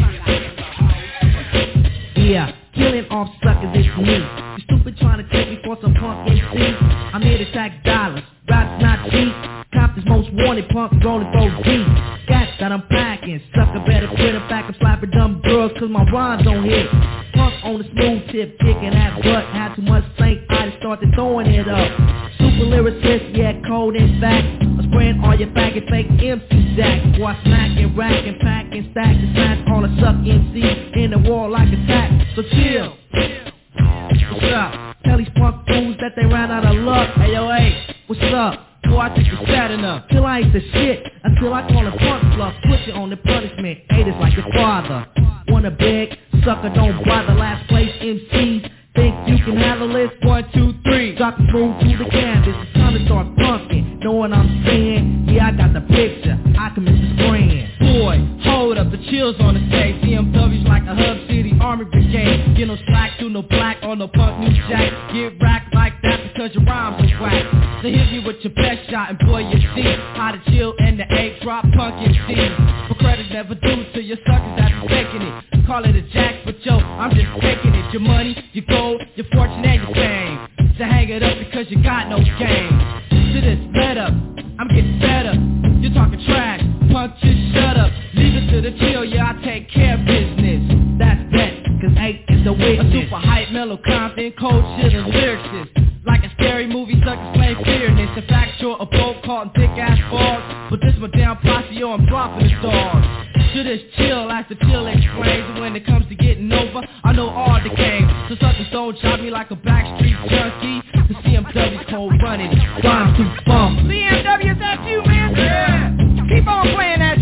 Yeah, killing off suckers is me. You stupid trying to take me for some punk M C. I'm here to tax dollars. Rap's not cheap. Cop this most wanted punk rolling so deep. Gas that I'm packing. Sucker better quit a back and slapping dumb girls cause my rhymes don't hit. Punk on the smooth tip, kicking that butt. Had too much Saint I just started throwing it up. Super lyricist, yeah, cold in fact. I'm spraying all your faggot fake M C jacks. Boy, I smack and rack and pack and stack and smash all the suck M C in the wall like a tack. So chill. What's up? Tell these punk fools that they ran out of luck. Hey yo, hey, what's up? Boy, I think it's bad enough. Till I ain't the shit. Until I call a punk bluff. Put you on the punishment. Haters like your father. Wanna beg? Sucker, don't bother. Last place M Cs. Think you can handle this? One, two, three. Drop the through to the canvas. It's time to start punking. Know what I'm saying? Yeah, I got the picture. I can miss the screen. Boy, hold up. The chills on the stage. C M W's like a Hub City Army Brigade. Get no slack to no black or no punk new jack. Get racked like that because your rhymes are whack. So hit me with your best shot and boy you see how to chill and the eight drop punk M C. For credit never due to your suckers that's faking it. Call it a jack, but yo, I'm just taking it. Your money, your gold, your fortune and your fame. So hang it up because you got no game. To this better, I'm getting better. You're talking trash, punk just shut up. Leave it to the chill, yeah I take care of business. That's that, cause eight is the witness. A super hype, mellow, confident, cold shit and lyricist. Like a scary movie, suckers play fearness. In fact, you're a boat caught in thick ass balls. But this my damn posse, yo, I'm dropping the stars. Should just chill as the chill explains. And when it comes to getting over, I know all the game. So suckers don't chop me like a backstreet junkie. The C M W's cold running, rhymes too bump. C M W, is that you, man? Yeah. Keep on playing that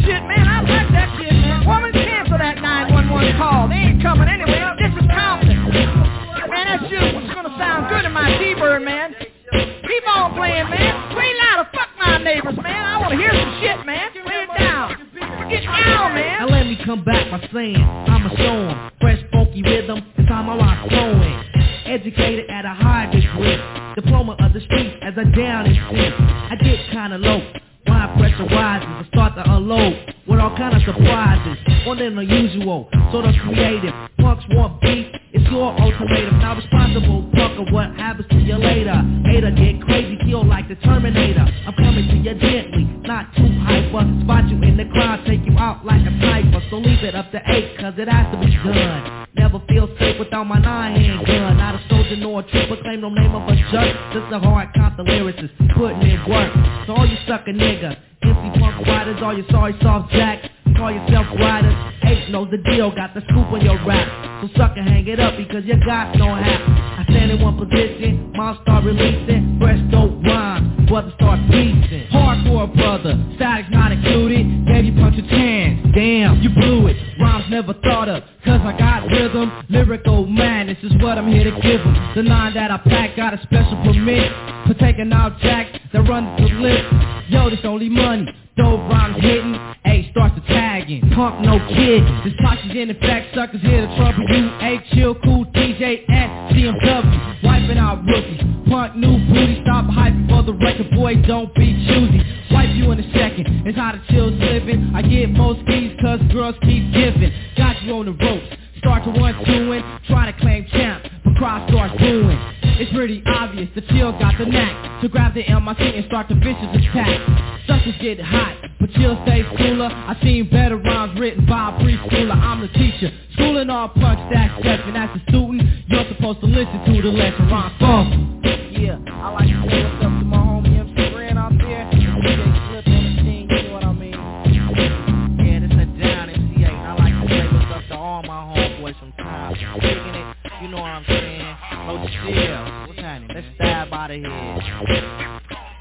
rhymes flowing. Educated at a high degree, diploma of the streets as I down and see. I get kinda low, wine pressure rises, I start to unload with all kind of surprises, more than unusual, sort of creative. Punks want beef, it's your ultimatum. Now responsible punk of what happens to you later. Hater get crazy, feel like the Terminator. I'm coming to you gently, not too hyper. Spot you in the crowd, take you out like a sniper. So leave it up to eight, cause it has to be done. Never feel safe without my nine-hand gun. Not a soldier nor a trooper, claim no name of a judge. Just a hard cop, the lyricist, putting in work. So all you sucker niggas, M C punk riders, all you sorry soft jacks, call yourself riders. Eight knows the deal, got the scoop on your rap. So sucker, hang it up because you got no hat. I stand in one position, mom start releasing, fresh dope rhymes, brother start piecing. Hardcore brother, static's not included, gave you punch a chance, damn, you blew it. Rhymes never thought of, cause I got rhythm, lyrical madness is what I'm here to give them. The line that I pack got a special permit for taking out jacks that run the list. Yo, this only money, dope rhymes hitting, A starts to tagging, punk no kid. This posse's in effect, suckers here to trouble you. A chill, cool, T J, and C M W, wiping out rookies. Punk new booty, stop hyping for the record, boy, don't be choosy. Wipe you in a second, it's how the chills living. I get most keys cause girls keep giving. Got you on the ropes, start to one, two, and try to claim champ, but crowd starts booing. It's pretty obvious, the chill got the knack to grab the M I C and start the vicious attack. Suckers get hot, but chill stays cooler. I seen better rhymes written by a preschooler. I'm the teacher, schooling all punks, that's deaf, and as a student, you're supposed to listen to the lesson. Rhyme funk. Yeah, I like to say what's up to my homie M C Ren out there. D J Slip on the scene, you know what I mean? Yeah, this a down M C eight, and I like to say what's up to all my homeboys from time. Kicking it, you know what I'm saying? Hold still, what's happening? Let's stab out of here.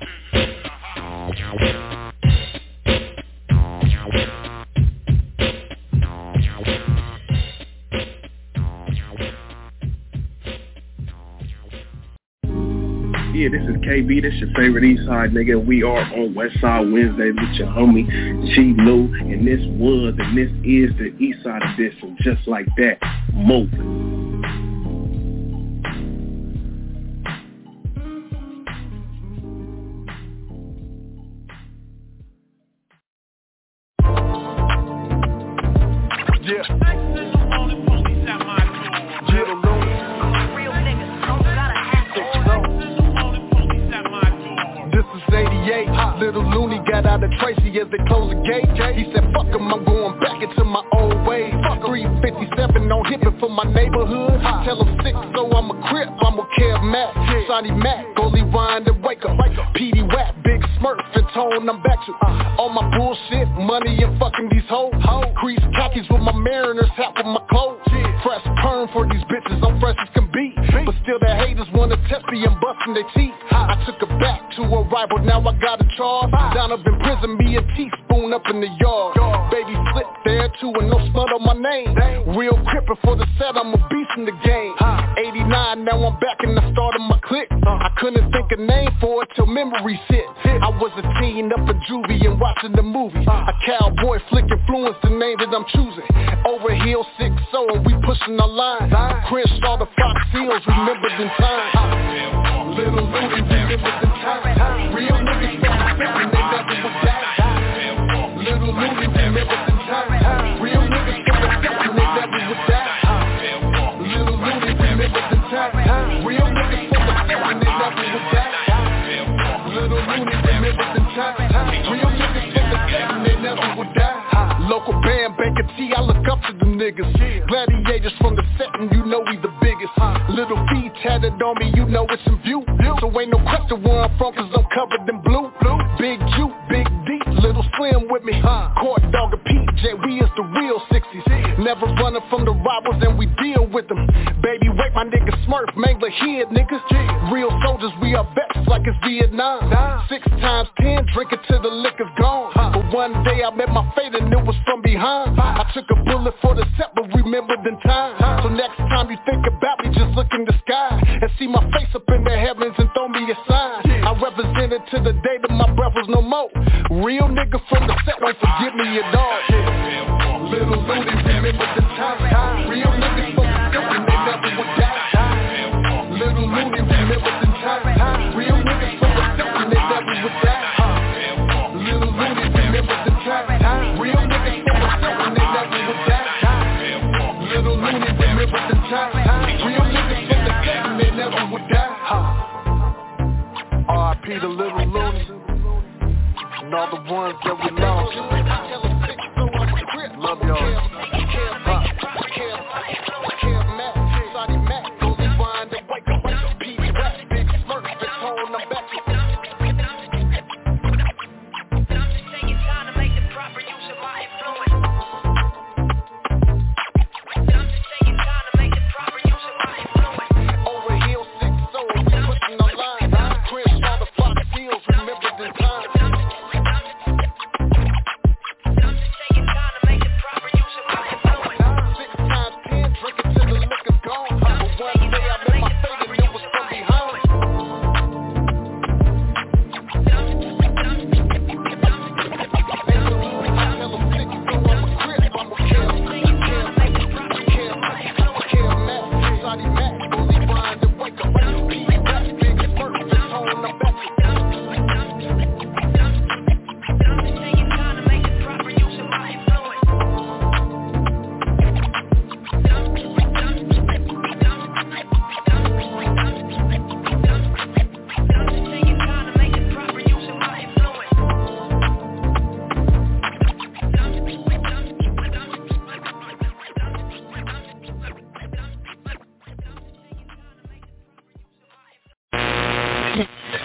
Yeah, this is K B, this your favorite Eastside nigga. We are on Westside Wednesday with your homie G Lou, and this was and this is the Eastside edition, just like that, moving. Little Looney got out of Tracy as they closed the gate. He said, fuck him, I'm going back into my old ways. three fifty-seven on hippin' for my neighborhood. Tell him six, so I'm a crip, I'm a Kev Mac. Sonny Mac, Goalie Ryan and Wake Up. P D Watt, Big Smurf and Tone, I'm back to all my bullshit, money and fucking these hoes. Crease khakis with my Mariners hat with my clothes. Fresh perm for these bitches, I'm fresh as can be. But still the haters wanna test me and bustin' their teeth. I took her back to a rival, now I got a charge. Down up in prison, me a teaspoon up in the yard. Baby flip there too and no smut on my name. Real cripper for the set, I'm a beast in the game. eighty-nine, now I'm back and I started my clique. I couldn't think a name for it till memory hit. I was a teen up in juvie and watching the movie. A cowboy flick influenced the name that I'm choosing. Over Hill six oh and we pushing our line. Chris all the Fox Hills remembered in time. Little Louie remembered in time. Real niggas from the city, they never would die. Little Louie remembered in time. Real niggas from the city, they never would die. Little Louie remembered in time. Real niggas from the city, they never would die. Little Louie remembered in time. Real niggas from the city, they never would die. Local band, Baker T, I look up to them niggas. Gladiators from the set and you know we the biggest. Little feet tatted on me, you know it's in view. So ain't no question where I'm from cause I'm covered in blue. Big Q, Big D, Little Slim with me. Court Dog and P J, we is the real sixties. Never running from the robbers and we deal with them. Baby wait my nigga Smurf, Mangler here niggas. Real soldiers, we are vets like it's Vietnam. Six times ten, drink it till the liquor's gone. But one day I met my fate and it was from behind. I took a bullet for the set but remembered in time. So next time you think about me, just look in the sky and see my face up in the heavens and throw me a sign. I represented to the day that my breath was no more. Real nigga from the set, don't forget me at all. Little Looney remembered the time. Real niggas from the set and they never would die.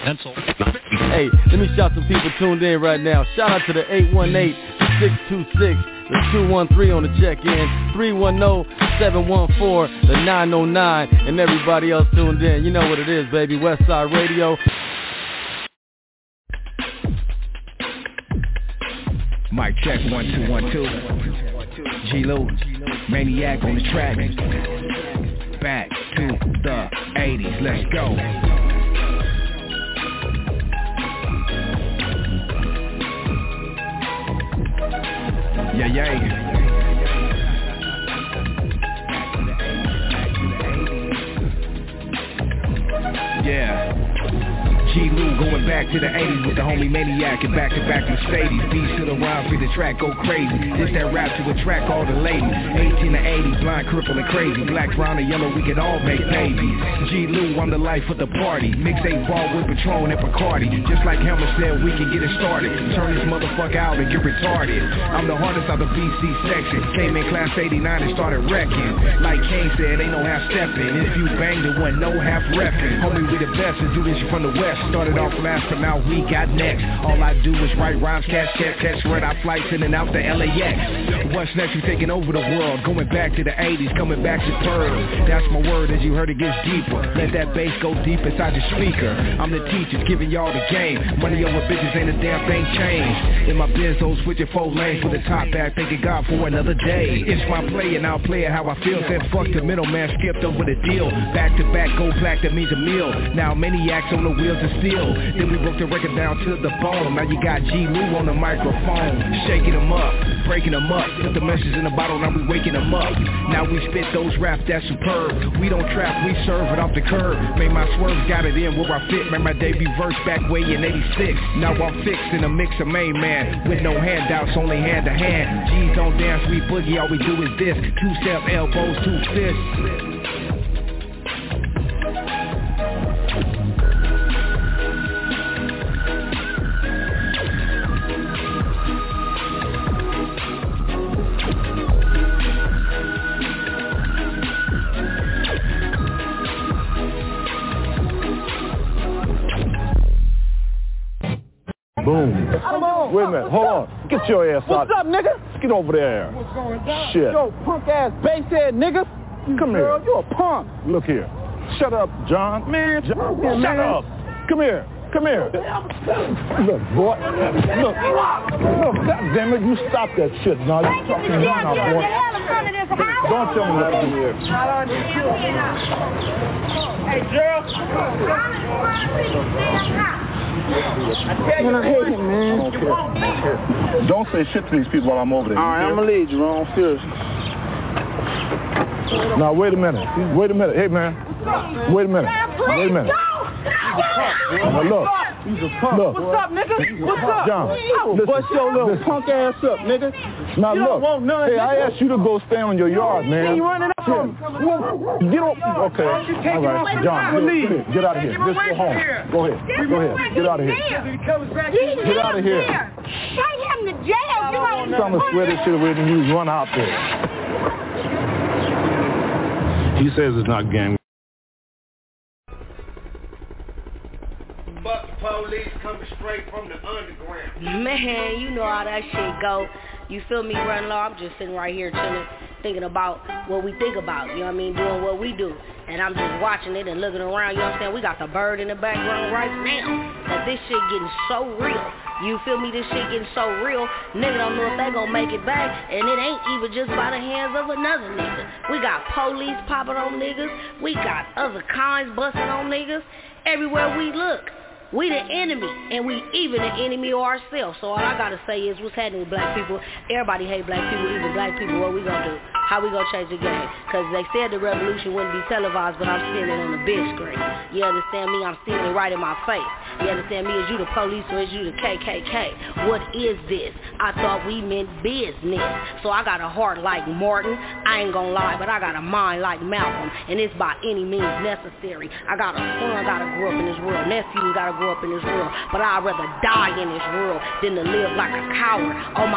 Pencil. Hey, let me shout some people tuned in right now. Shout out to the eight one eight, six two six, the two one three on the check-in, three one zero, seven one four, the nine oh nine, and everybody else tuned in. You know what it is, baby. Westside Radio. Mic check, one, two, one, two. G-Lou, Maniac on the track. Back to the eighties, let's go. Yeah, yeah. Yeah. G-Lou going back to the eighties with the homie Maniac and back-to-back Mercedes. Beats to the rhyme, for the track go crazy. This that rap to attract all the ladies. eighteen to eighty, blind, cripple, and crazy. Black, brown, and yellow, we can all make babies. G-Lou, I'm the life of the party. Mix eight ball with Patron and Bacardi. Just like Helmer said, we can get it started. Turn this motherfucker out and get retarded. I'm the hardest out the B C section. Came in class eighty-nine and started wrecking. Like Kane said, ain't no half stepping. If you banged it, wasn't no half repping. Homie, we the best and do this shit from the west. Started off last, but now we got next. All I do is write rhymes, cash, check, catch red eye flights in and out the L A X. What's next? We taking over the world. Going back to the eighties, coming back to Pearl. That's my word, as you heard, it gets deeper. Let that bass go deep inside your speaker. I'm the teacher, giving y'all the game. Money over bitches, ain't a damn thing changed. In my Benzo, switching four lanes with a top back, thanking God for another day. It's my play and I'll play it how I feel. Said fuck the middleman, skipped over the deal. Back to back, go black, that means a meal. Now Maniacs on the wheels of steel. Then we broke the record down to the bone. Now you got G-Lou on the microphone. Shaking them up, breaking them up. Put the message in the bottle, now we waking them up. Now we spit those raps, that's superb. We don't trap, we serve it off the curb. Made my swerves, got it in where I fit. Made my debut verse back way in eighty-six. Now I'm fixed in a mix of main man. With no handouts, only hand to hand. G's don't dance, we boogie, all we do is this. Two-step elbows, two fists. Boom. Wait a minute, hold on. Get your ass What's out. up, nigga? Get over there. What's going down? Shit. Yo, punk ass basshead nigga. Come Girl, here. you a punk. Look here. Shut up, John. Man, John, yeah, shut man. up. Come here. Come here. Look, boy. Look. Look, goddamn it, you stop that shit. Now you talking to me now, boy. Don't tell me what to do here. Hey, Gerald. Man, I hate him, man. Okay. Don't say shit to these people while I'm over there. All right, I'm gonna lead you, Ron. Seriously. Now, wait a minute. Wait a minute. Hey, man. Wait a minute. Wait a minute. Now, look. He's a punk. Look. What's up, nigga? What's up? John, I will listen, bust your little listen. punk ass up, nigga. Now, you look. don't want none, hey, nigga. I asked you to go stand on your yard, man. See you running up on me. Well, get up. Okay. All right. John, get, get, get out of here. Let's go home. Go ahead. Go ahead. Get out of here. Get out of here. Take him to jail. I'm trying to swear this shit away and you run out there. He says it's not gang. Fuck the police coming straight from the underground. Man, you know how that shit go. You feel me, Run Law? I'm just sitting right here chilling, thinking about what we think about, you know what I mean, doing what we do. And I'm just watching it and looking around, you know what I'm saying? We got the bird in the background right now. That this shit getting so real. You feel me? This shit getting so real. Nigga don't know if they gonna make it back. And it ain't even just by the hands of another nigga. We got police popping on niggas. We got other kinds busting on niggas. Everywhere we look. We the enemy, and we even the enemy of ourselves. So all I gotta say is, what's happening with black people? Everybody hate black people, even black people. What we gonna do? How we gonna change the game? Cause they said the revolution wouldn't be televised, but I'm seeing it on the big screen. You understand me? I'm seeing it right in my face. You understand me? Is you the police or is you the K K K? What is this? I thought we meant business. So I got a heart like Martin. I ain't gonna lie, but I got a mind like Malcolm, and it's by any means necessary. I got a son gotta grow up in this world. Nephews gotta grow up in this world, but I'd rather die in this world than to live like a coward on my knees for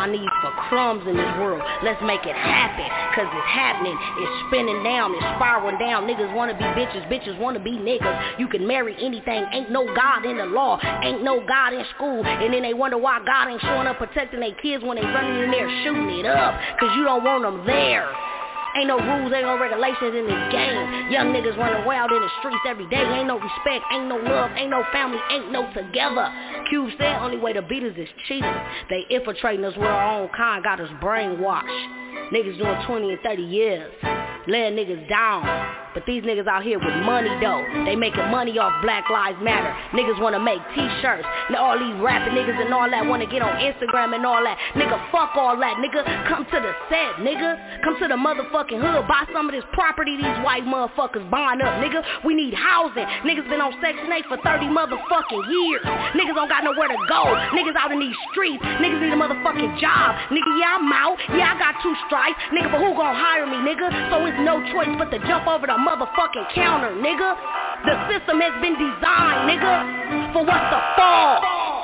for crumbs in this world. Let's make it happen, cause it's happening. It's spinning down, it's spiraling down. Niggas wanna be bitches, bitches wanna be niggas. You can marry anything, ain't no God in the law, ain't no God in school. And then they wonder why God ain't showing up protecting their kids when they running in there shooting it up, cause you don't want them there. Ain't no rules, ain't no regulations in this game. Young niggas running wild in the streets every day. Ain't no respect, ain't no love, ain't no family, ain't no together. Cube said only way to beat us is cheaters. They infiltrating us with our own kind, got us brainwashed. Niggas doing twenty and thirty years, laying niggas down. But these niggas out here with money though, they making money off Black Lives Matter. Niggas wanna make t-shirts, and all these rapping niggas and all that wanna get on Instagram and all that. Nigga, fuck all that, nigga. Come to the set, nigga. Come to the motherfucking hood, buy some of this property these white motherfuckers buying up, nigga. We need housing. Niggas been on Section eight for thirty motherfucking years. Niggas don't got nowhere to go. Niggas out in these streets. Niggas need a motherfucking job. Nigga, yeah, I'm out. Yeah, I got two stripes. Nigga, but who gon' hire me, nigga? So it's no choice but to jump over the motherfucking counter, nigga. The system has been designed, nigga, for what's to fall.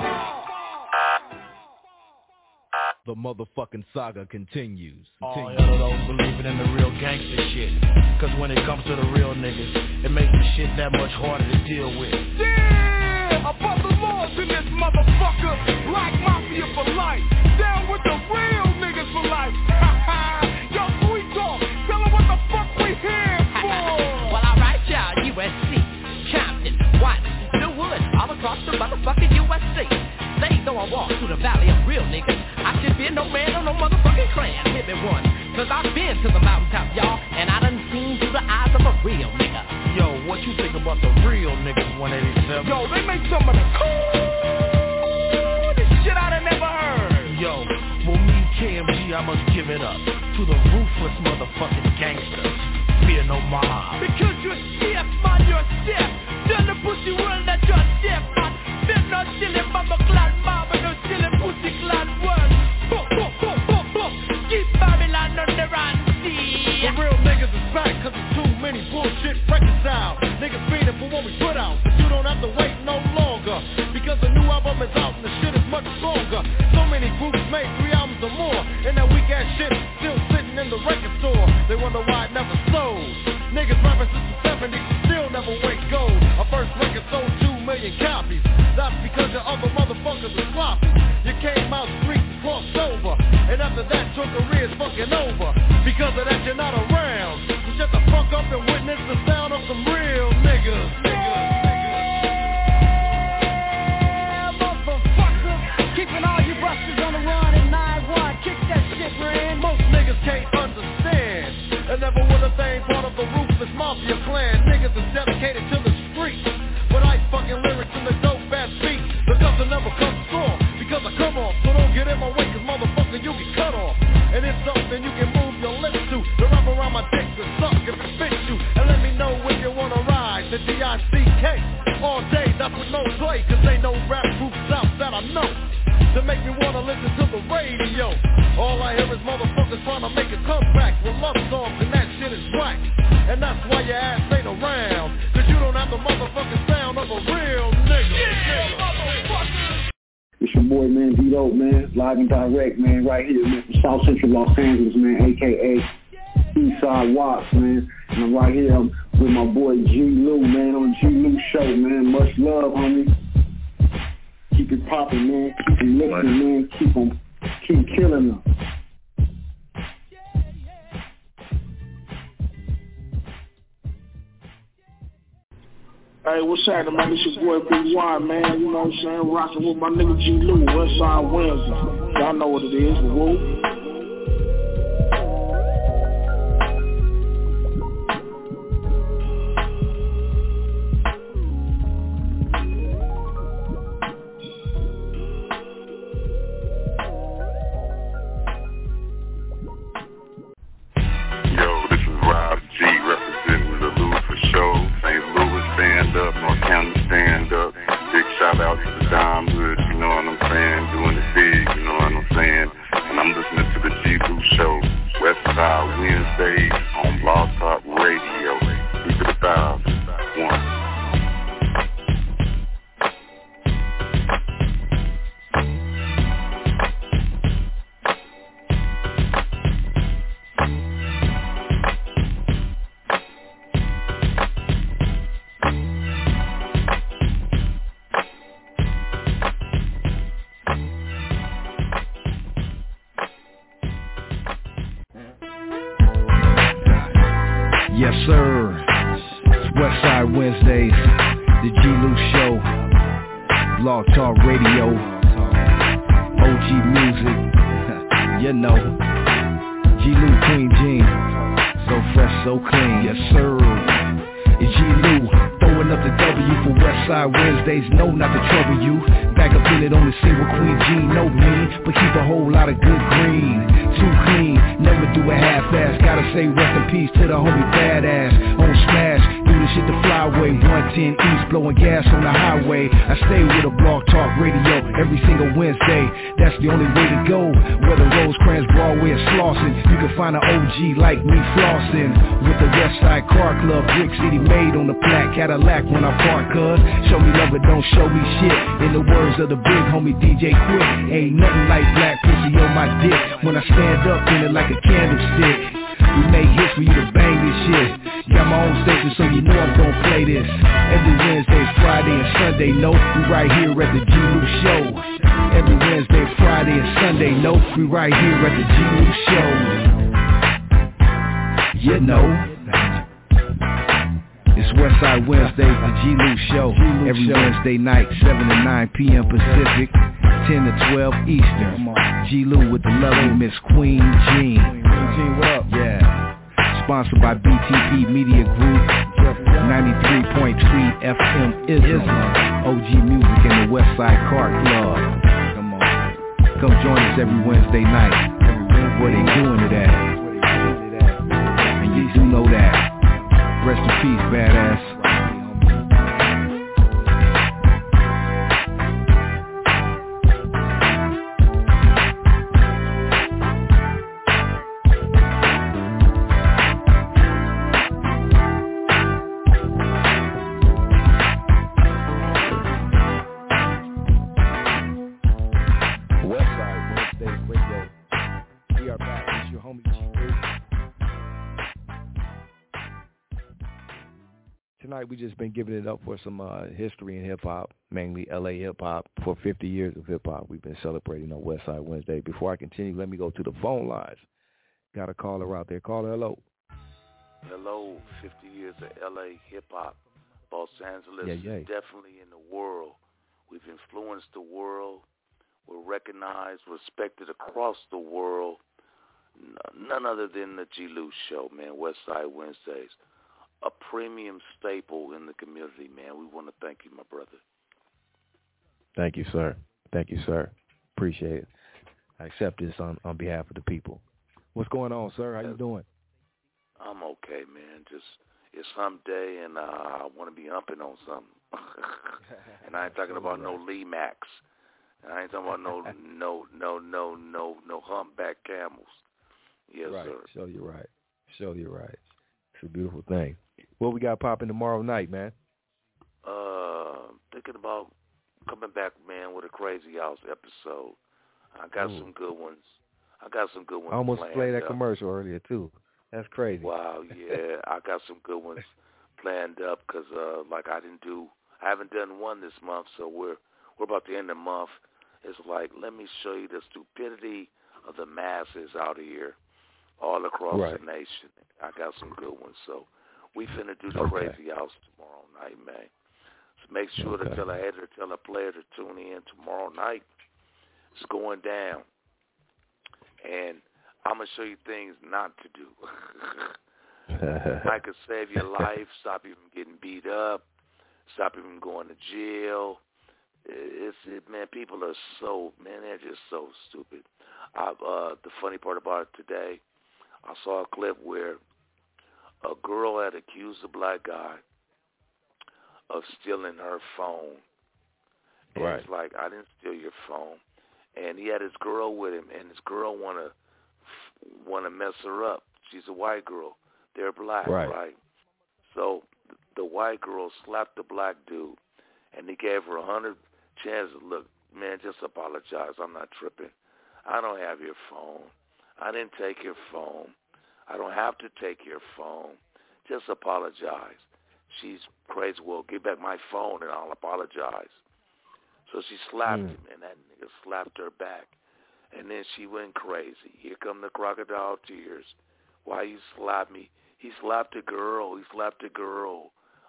The motherfucking saga continues. All hell to those believing in the real gangster shit. Cause when it comes to the real niggas, it makes the shit that much harder to deal with. Yeah! Above the laws in this motherfucker. Black Mafia for life. Down with the real niggas for life. Ha ha! Yo, sweet talk. Tell them what the fuck we here for. Well, alright, y'all. U S C, Compton, Watson, Newwood, all across the motherfucking U S C. They though I walk through the valley of real niggas, I should be no man or no motherfucking clan. Hit me one, cause I've been to the mountaintop, y'all, and I done seen through the eyes of a real nigga. Yo, what you think about the real niggas one eighty-seven? Yo, they make some of the coolest shit I done never heard. Yo, for me, K M G, I must give it up to the ruthless motherfucking gangsters. Fear no mob. Because you're stiff, man, you're stiff. Tell the pussy world that you're stiff, man. They're not silly mama clan mob and no silly pussy clan world. Boop, boop, boop, boop, boop. Keep Babylon on the run, see. The real niggas is back cause there's too many bullshit records out. Niggas fiending for what we put out, but you don't have to wait no longer. Because the new album is out and the shit is much stronger. So many groups made three albums or more, and that weak ass shit still sitting in the record store. They wonder why it never sold. Niggas rapping since the seventies still never went gold. Our first record sold two million copies. That's because your other motherfuckers are sloppy. You came out streets and crossed over, and after that your career's fucking over. Because of that you're not around. So shut the fuck up and witness the sound of some real niggas. Niggas, yeah, motherfucker. Keeping all you busters on the run and nine one. Kick that shit, man. Most niggas can't understand and never would have been part of the ruthless mafia clan. Niggas is dedicated to the streets, but I fucking lyrics in the dope ass beat. Because I never come strong, because I come off. So don't get in my way, cause motherfucker you get cut off. And it's something you can move your lips to. The rap around my dick to suck if it fits you. And let me know when you wanna ride the D I C K all day, that's with no play. Cause ain't no rap groups out that I know to make me wanna listen to the radio. All I hear is motherfuckers trying to make a comeback with love songs, and that shit is whack. And that's why your ass ain't around, cause you don't have the motherfucking sound of a real nigga. Yeah, motherfucker. It's your boy, man, D-Dope, man, live and direct, man, right here, man, from South Central Los Angeles, man, a k a. Eastside Watts, man. And I'm right here I'm with my boy G. Lou, man, on G. Lou Show, man. Much love, homie. Keep it popping, man. Keep it lifting, man. Keep them, keep killing them. Hey, what's happening, man? This your boy Big Y, man. You know what I'm saying? Rocking with my nigga G. Lou, Westside Wednesday. Y'all know what it is. Woo. Stand up, big shout out to the Dime Hood, you know what I'm saying, doing it big, you know what I'm saying, and I'm listening Westside Wednesdays, the G. Lou Show, Blog Talk Radio, O G Music, you know, G. Lou Queen Jean, so fresh, so clean, yes sir. It's G. Lou, throwing up the W for Westside Wednesdays, no not to trouble you. Back up in it on the scene with Queen Jean, no mean, but keep a whole lot of good green. Too clean, never do a half-ass. Gotta say rest in peace to the homie Badass. On Smash, do the shit the flyway. one ten East, blowing gas on the highway. I stay with a Blog Talk Radio every single Wednesday. That's the only way to go. Whether Rosecrans, Broadway, or Slauson, you can find an O G like me flossing. With the Westside Car Club, Brick City made on the black Cadillac when I park, cuz. Show me love, but don't show me shit. In the words of the big homie D J Quick, ain't nothing like black pussy on my dick. When I stand up in it like a candlestick, we make hits for you to bang this shit. Got my own station, so you know I'm gon' play this. Every Wednesday, Friday, and Sunday, no, we right here at the G. Lou Show. Every Wednesday, Friday, and Sunday, no, we right here at the G. Lou Show. You know, it's Westside Wednesdays, the G. Lou Show. Every Wednesday night, seven to nine p.m. Pacific, ten to twelve Eastern. G. Lou with the lovely Miss Queen Jean. Queen Jean, what up? Yeah. Sponsored by B T P Media Group, ninety-three point three F M Islam, O G Music and the Westside Car Club. Come on. Come join us every Wednesday night. Where they doing it at. And you do know that. Rest in peace, Badass. Tonight we just been giving it up for some uh, history in hip-hop, mainly L A hip-hop. For fifty years of hip-hop, we've been celebrating on Westside Wednesday. Before I continue, let me go to the phone lines. Got a caller out there. Caller, hello. Hello, fifty years of L A hip-hop. Los Angeles yeah, yeah. is definitely in the world. We've influenced the world. We're recognized, respected across the world. None other than the G. Lou Show, man, Westside Wednesdays. A premium staple in the community, man. We want to thank you, my brother. Thank you, sir. Thank you, sir. Appreciate it. I accept this on, on behalf of the people. What's going on, sir? How you doing? I'm okay, man. Just it's hump day, and uh, I want to be humping on something. And I ain't talking about no Lee Max. I ain't talking about no no no no no no humpback camels. Yes, right. sir. Show you right. Show you right. It's a beautiful thing. What we got popping tomorrow night, man? Uh, thinking about coming back, man, with a Crazy House episode. I got Ooh. some good ones. I got some good ones. I almost played that up. commercial earlier too. That's crazy. Wow, yeah, I got some good ones planned up because, uh, like, I didn't do, I haven't done one this month, so we're we're about to end the month. It's like, let me show you the stupidity of the masses out here, all across right. the nation. I got some good ones, so we finna do the okay. Crazy House tomorrow night, man. So make sure okay. to tell a hater, tell a player to tune in tomorrow night. It's going down, and I'm going to show you things not to do. I could save your life, stop you from getting beat up, stop you from going to jail. It's it, man, people are so, man, they're just so stupid. I, uh, the funny part about it today, I saw a clip where a girl had accused a black guy of stealing her phone. And right. it's like, I didn't steal your phone. And he had his girl with him, and his girl want to want to mess her up. She's a white girl. They're black, right? right? So the white girl slapped the black dude, and he gave her a hundred chances. Look, man, just apologize. I'm not tripping. I don't have your phone. I didn't take your phone. I don't have to take your phone. Just apologize. She's crazy. Well, give back my phone, and I'll apologize. So she slapped mm. him, and that nigga slapped her back. And then she went crazy. Here come the crocodile tears. Why you slap me? He slapped a girl. He slapped a girl.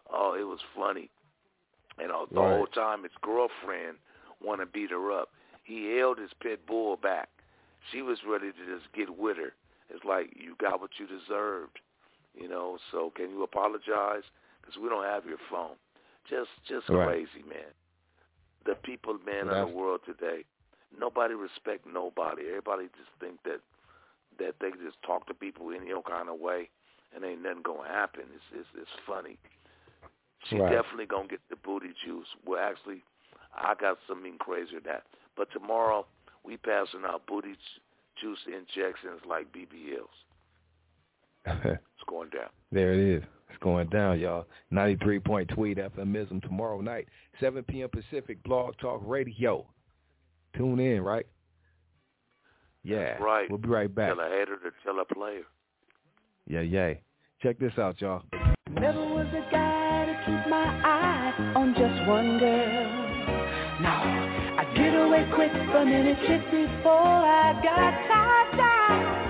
Oh, it was funny. And uh, the Right. whole time his girlfriend wanted to beat her up. He held his pit bull back. She was ready to just get with her. It's like, you got what you deserved, you know, so can you apologize? Because we don't have your phone. Just just Right. crazy, man. The people, man, That's- of the world today, nobody respect nobody. Everybody just think that that they can just talk to people any old kind of way and ain't nothing going to happen. It's, it's, it's funny. She Right. definitely going to get the booty juice. Well, actually, I got something crazier than that. But tomorrow, we passing out booty juice injections like B B Ls. It's going down. There it is. It's going down, y'all. ninety-three point Tweet F M ism tomorrow night, seven p.m. Pacific, Blog Talk Radio. Tune in, right? Yeah. That's right. We'll be right back. Tell a hater to tell a player. Yeah, yeah. Check this out, y'all. Never was a guy to keep my eye on just one girl. No, I get away quick from any chick before I got tied down.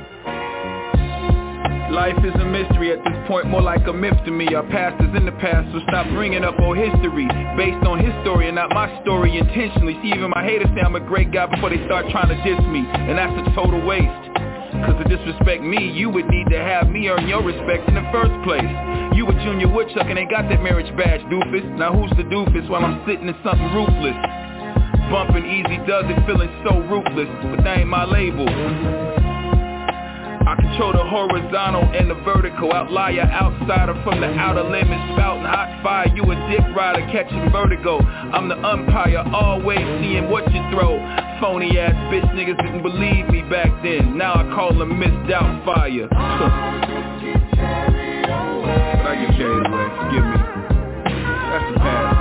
Life is a mystery at this point, more like a myth to me. Our past is in the past, so stop bringing up old history based on his story and not my story intentionally. See, even my haters say I'm a great guy before they start trying to diss me, and that's a total waste. Cause to disrespect me, you would need to have me earn your respect in the first place. You a junior woodchuck and ain't got that marriage badge, doofus. Now who's the doofus while I'm sitting in something ruthless? Bumping easy does it, feeling so ruthless, but that ain't my label. I control the horizontal and the vertical. Outlier, outsider from the outer limits, spouting hot fire. You a dick rider catching vertigo. I'm the umpire, always seeing what you throw. Phony ass bitch niggas didn't believe me back then. Now I call them misdoubt fire. But I get carried away, forgive me. That's the past.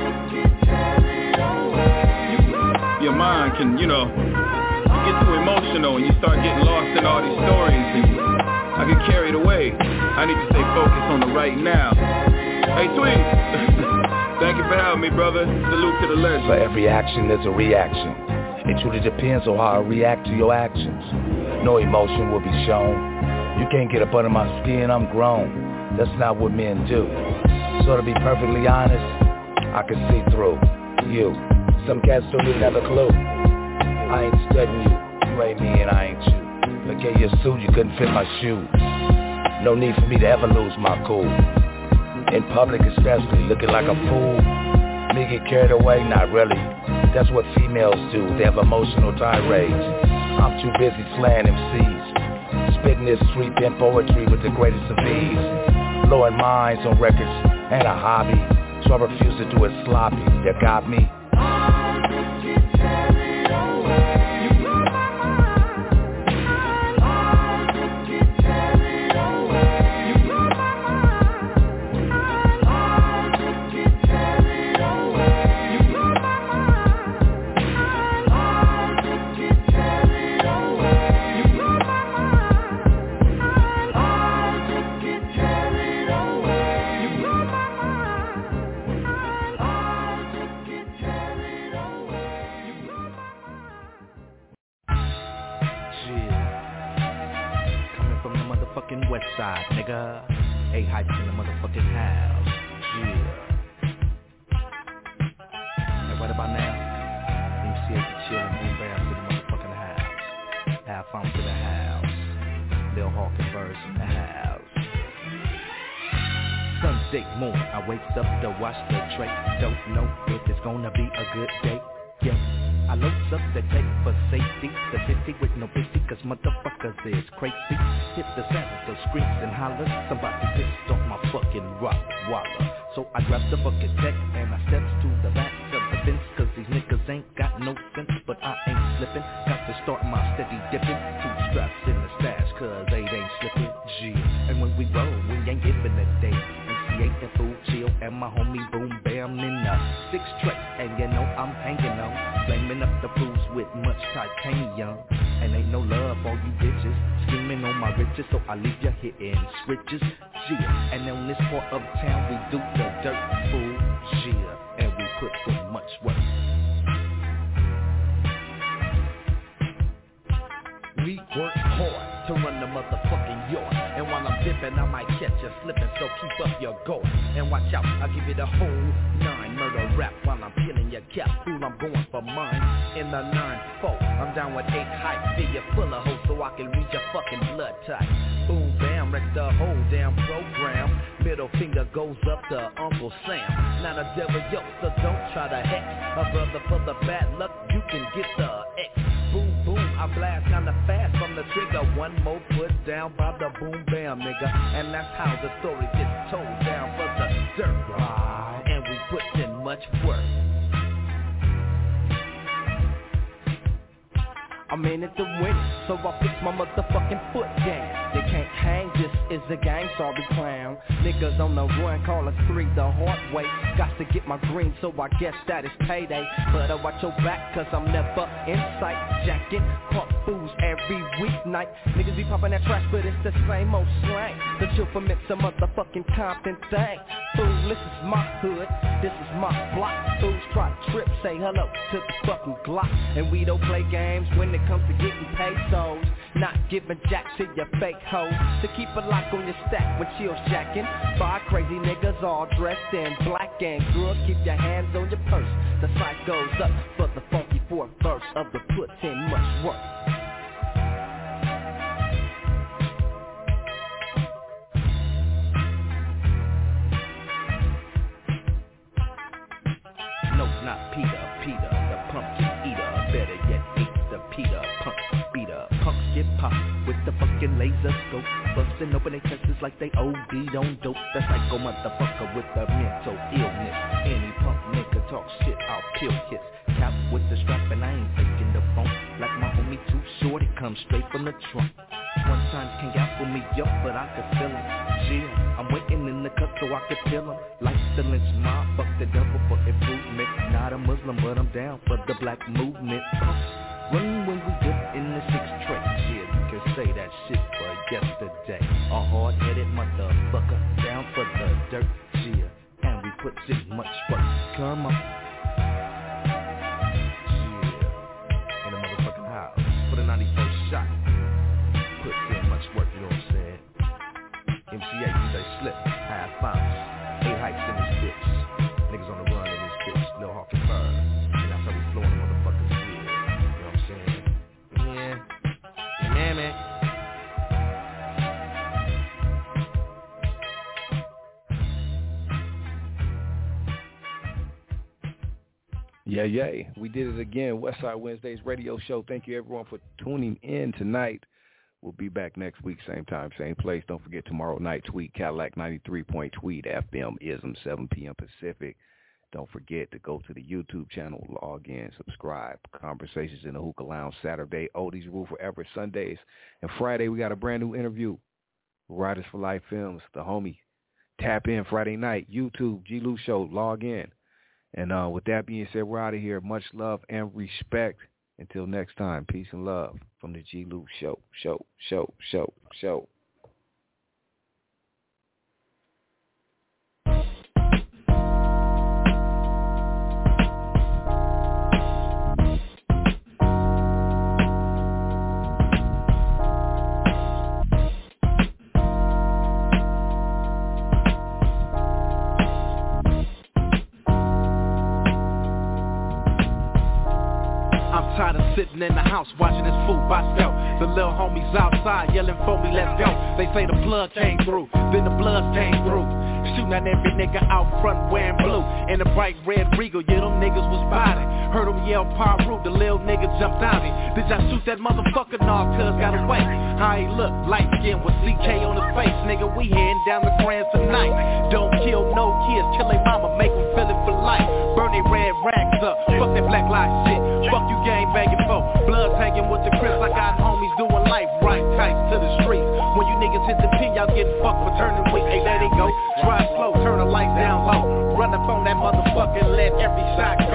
You, your mind can, you know, get too emotional and you start getting lost in all these stories and I get carried away. I need to stay focused on the right now. Hey, Tweet, thank you for having me, brother. Salute to the legend. For every action, there's a reaction. It truly depends on how I react to your actions. No emotion will be shown. You can't get up under my skin, I'm grown. That's not what men do. So to be perfectly honest, I can see through you. Some cats don't even have a clue. I ain't studying you, you ain't me and I ain't you. Look at your suit, you couldn't fit my shoes. No need for me to ever lose my cool. In public especially, looking like a fool. Me get carried away? Not really. That's what females do, they have emotional tirades. I'm too busy slaying M Cs. Spitting this street pen poetry with the greatest of ease. Blowing minds on records ain't a hobby, so I refuse to do it sloppy. You got me? West side, nigga. A hype in the motherfucking house. Yeah. And right about now, M C H chillin', boom bam to the motherfucking house. Have fun to the house. Lil Hawk and Birds in the house. Sunday morning, I wake up to watch the track. Don't know if it's gonna be a good day. Yeah. I loads up the tape for safety, the fifty with no fifty, cause motherfuckers is crazy. Hit the sound, so screams and hollers, somebody pissed off my fucking rock waller. So I grabbed the bucket deck and I steps to the back of the fence, cause these niggas ain't got no sense, but I ain't slipping. Got to start my steady dipping, two straps in the stash, cause eight ain't slipping, G. And when we roll, we ain't giving a day. M C eight and Fool Chill and my homie Boom Bam in the six tray, and you know I'm hanging on. Flaming up the fools with much titanium. And ain't no love for you bitches. Scheming on my riches, so I leave you hitting switches. Yeah, and on this part of town we do the dirt fool. Yeah, and we put so much work. We work hard to run the motherfucking yard. And while I'm dipping, I might catch you slipping, so so keep up your goal. And watch out, I'll give you the whole nine. Murder rap while I'm peeling your cap. Fool, I'm going for mine. In the nine four, I'm down with eight height. See you full of hoes so I can read your fucking blood type. Boom, bam, wreck the whole damn program. Middle finger goes up to Uncle Sam. Not a devil, yo, so don't try to hex a brother for the bad luck, you can get the X. Boom, boom, I blast kinda fast from the trigger. One more put down by the boom bam, nigga. And that's how the story gets told down for the dirt ride. And we put in much work. I'm in it to win it, so I fix my motherfucking foot down. They can't hang, this is a gang, sorry clown. Niggas on the run, call us three the hard way. Got to get my green, so I guess that is payday. But I watch your back, cause I'm never in sight. Jacking pump fools every weeknight. Niggas be popping that trash, but it's the same old slang. The chill for mix a motherfucking Compton thing. Fool, this is my hood, this is my block. Fools try to trip, say hello to the fucking Glock. And we don't play games when it comes to getting pesos. Not giving jack to your fake hoes. To keep a lock on your stack when chill's jacking. Five crazy niggas all dressed in black. And girl, keep your hands on your purse. The sight goes up for the funky fourth verse of the put in much work. No, not Peter, Peter, the pumpkin eater. Better yet, it's the Peter punk beater. Punks get popped with the fucking laser scope. Busting open their chests like they O D'd on dope. The psycho motherfucker with the mental illness. Any punk nigga talk shit, I'll kill his. Cap with the strap and I ain't faking the phone. Like my homie too short, it comes straight from the trunk. One time can't gaffle me up, but I could feel him. Yeah, I'm waiting in the cut so I could kill him. Like the lynch mob, fuck the devil for improvement. Not a Muslim, but I'm down for the black movement. Run when we dip in the six tray. Yeah, you can say that shit for yesterday. A hard-headed motherfucker down for the dirt. Yeah, and we put in much work. Come on. Yeah, in the motherfucking house for the ninety-first shot. Put in much work, you know what I'm saying? M C A, you say slip, high bounce, eight heights in this bitch. Niggas on the run in this bitch, Lil Hawk and Bird. And that's how we flowing the motherfuckers here. You know what I'm saying? Yeah. Yeah, man. Yeah, yeah. We did it again. Westside Wednesdays radio show. Thank you, everyone, for tuning in tonight. We'll be back next week, same time, same place. Don't forget tomorrow night, Tweet Cadillac ninety-three point Tweet F M, ism, seven p.m. Pacific. Don't forget to go to the YouTube channel, log in, subscribe. Conversations in the Hookah Lounge Saturday. Oldies Rule Forever Sundays. And Friday, we got a brand new interview. Riders for Life Films, the homie. Tap in Friday night, YouTube, G. Lou Show, log in. And uh, with that being said, we're out of here. Much love and respect. Until next time, peace and love from the G. Lou Show, show, show, show, show. Sitting in the house watching this fool by stealth. The little homies outside yelling for me, let's go. They say the plug came through, then the blood came through. Shooting at every nigga out front wearing blue. In a bright red Regal, yeah, them niggas was biting. Heard them yell Paru, the little nigga jumped out it. Did y'all shoot that motherfucker? Nah, cuz got away. How he look, light skin with C K on his face. Nigga, we heading down the Grand tonight. Don't kill no kids, kill they mama, make them feel it for life. Burn they red rags up, fuck that black life shit. Fuck you gang banging folk, blood hanging with the Crips. I got homies doing life right tight to the streets. When you niggas hit the pin, y'all getting fucked for turning weak. Hey, let it go, drive slow, turn the lights down low. Run up on that motherfucker, let every shot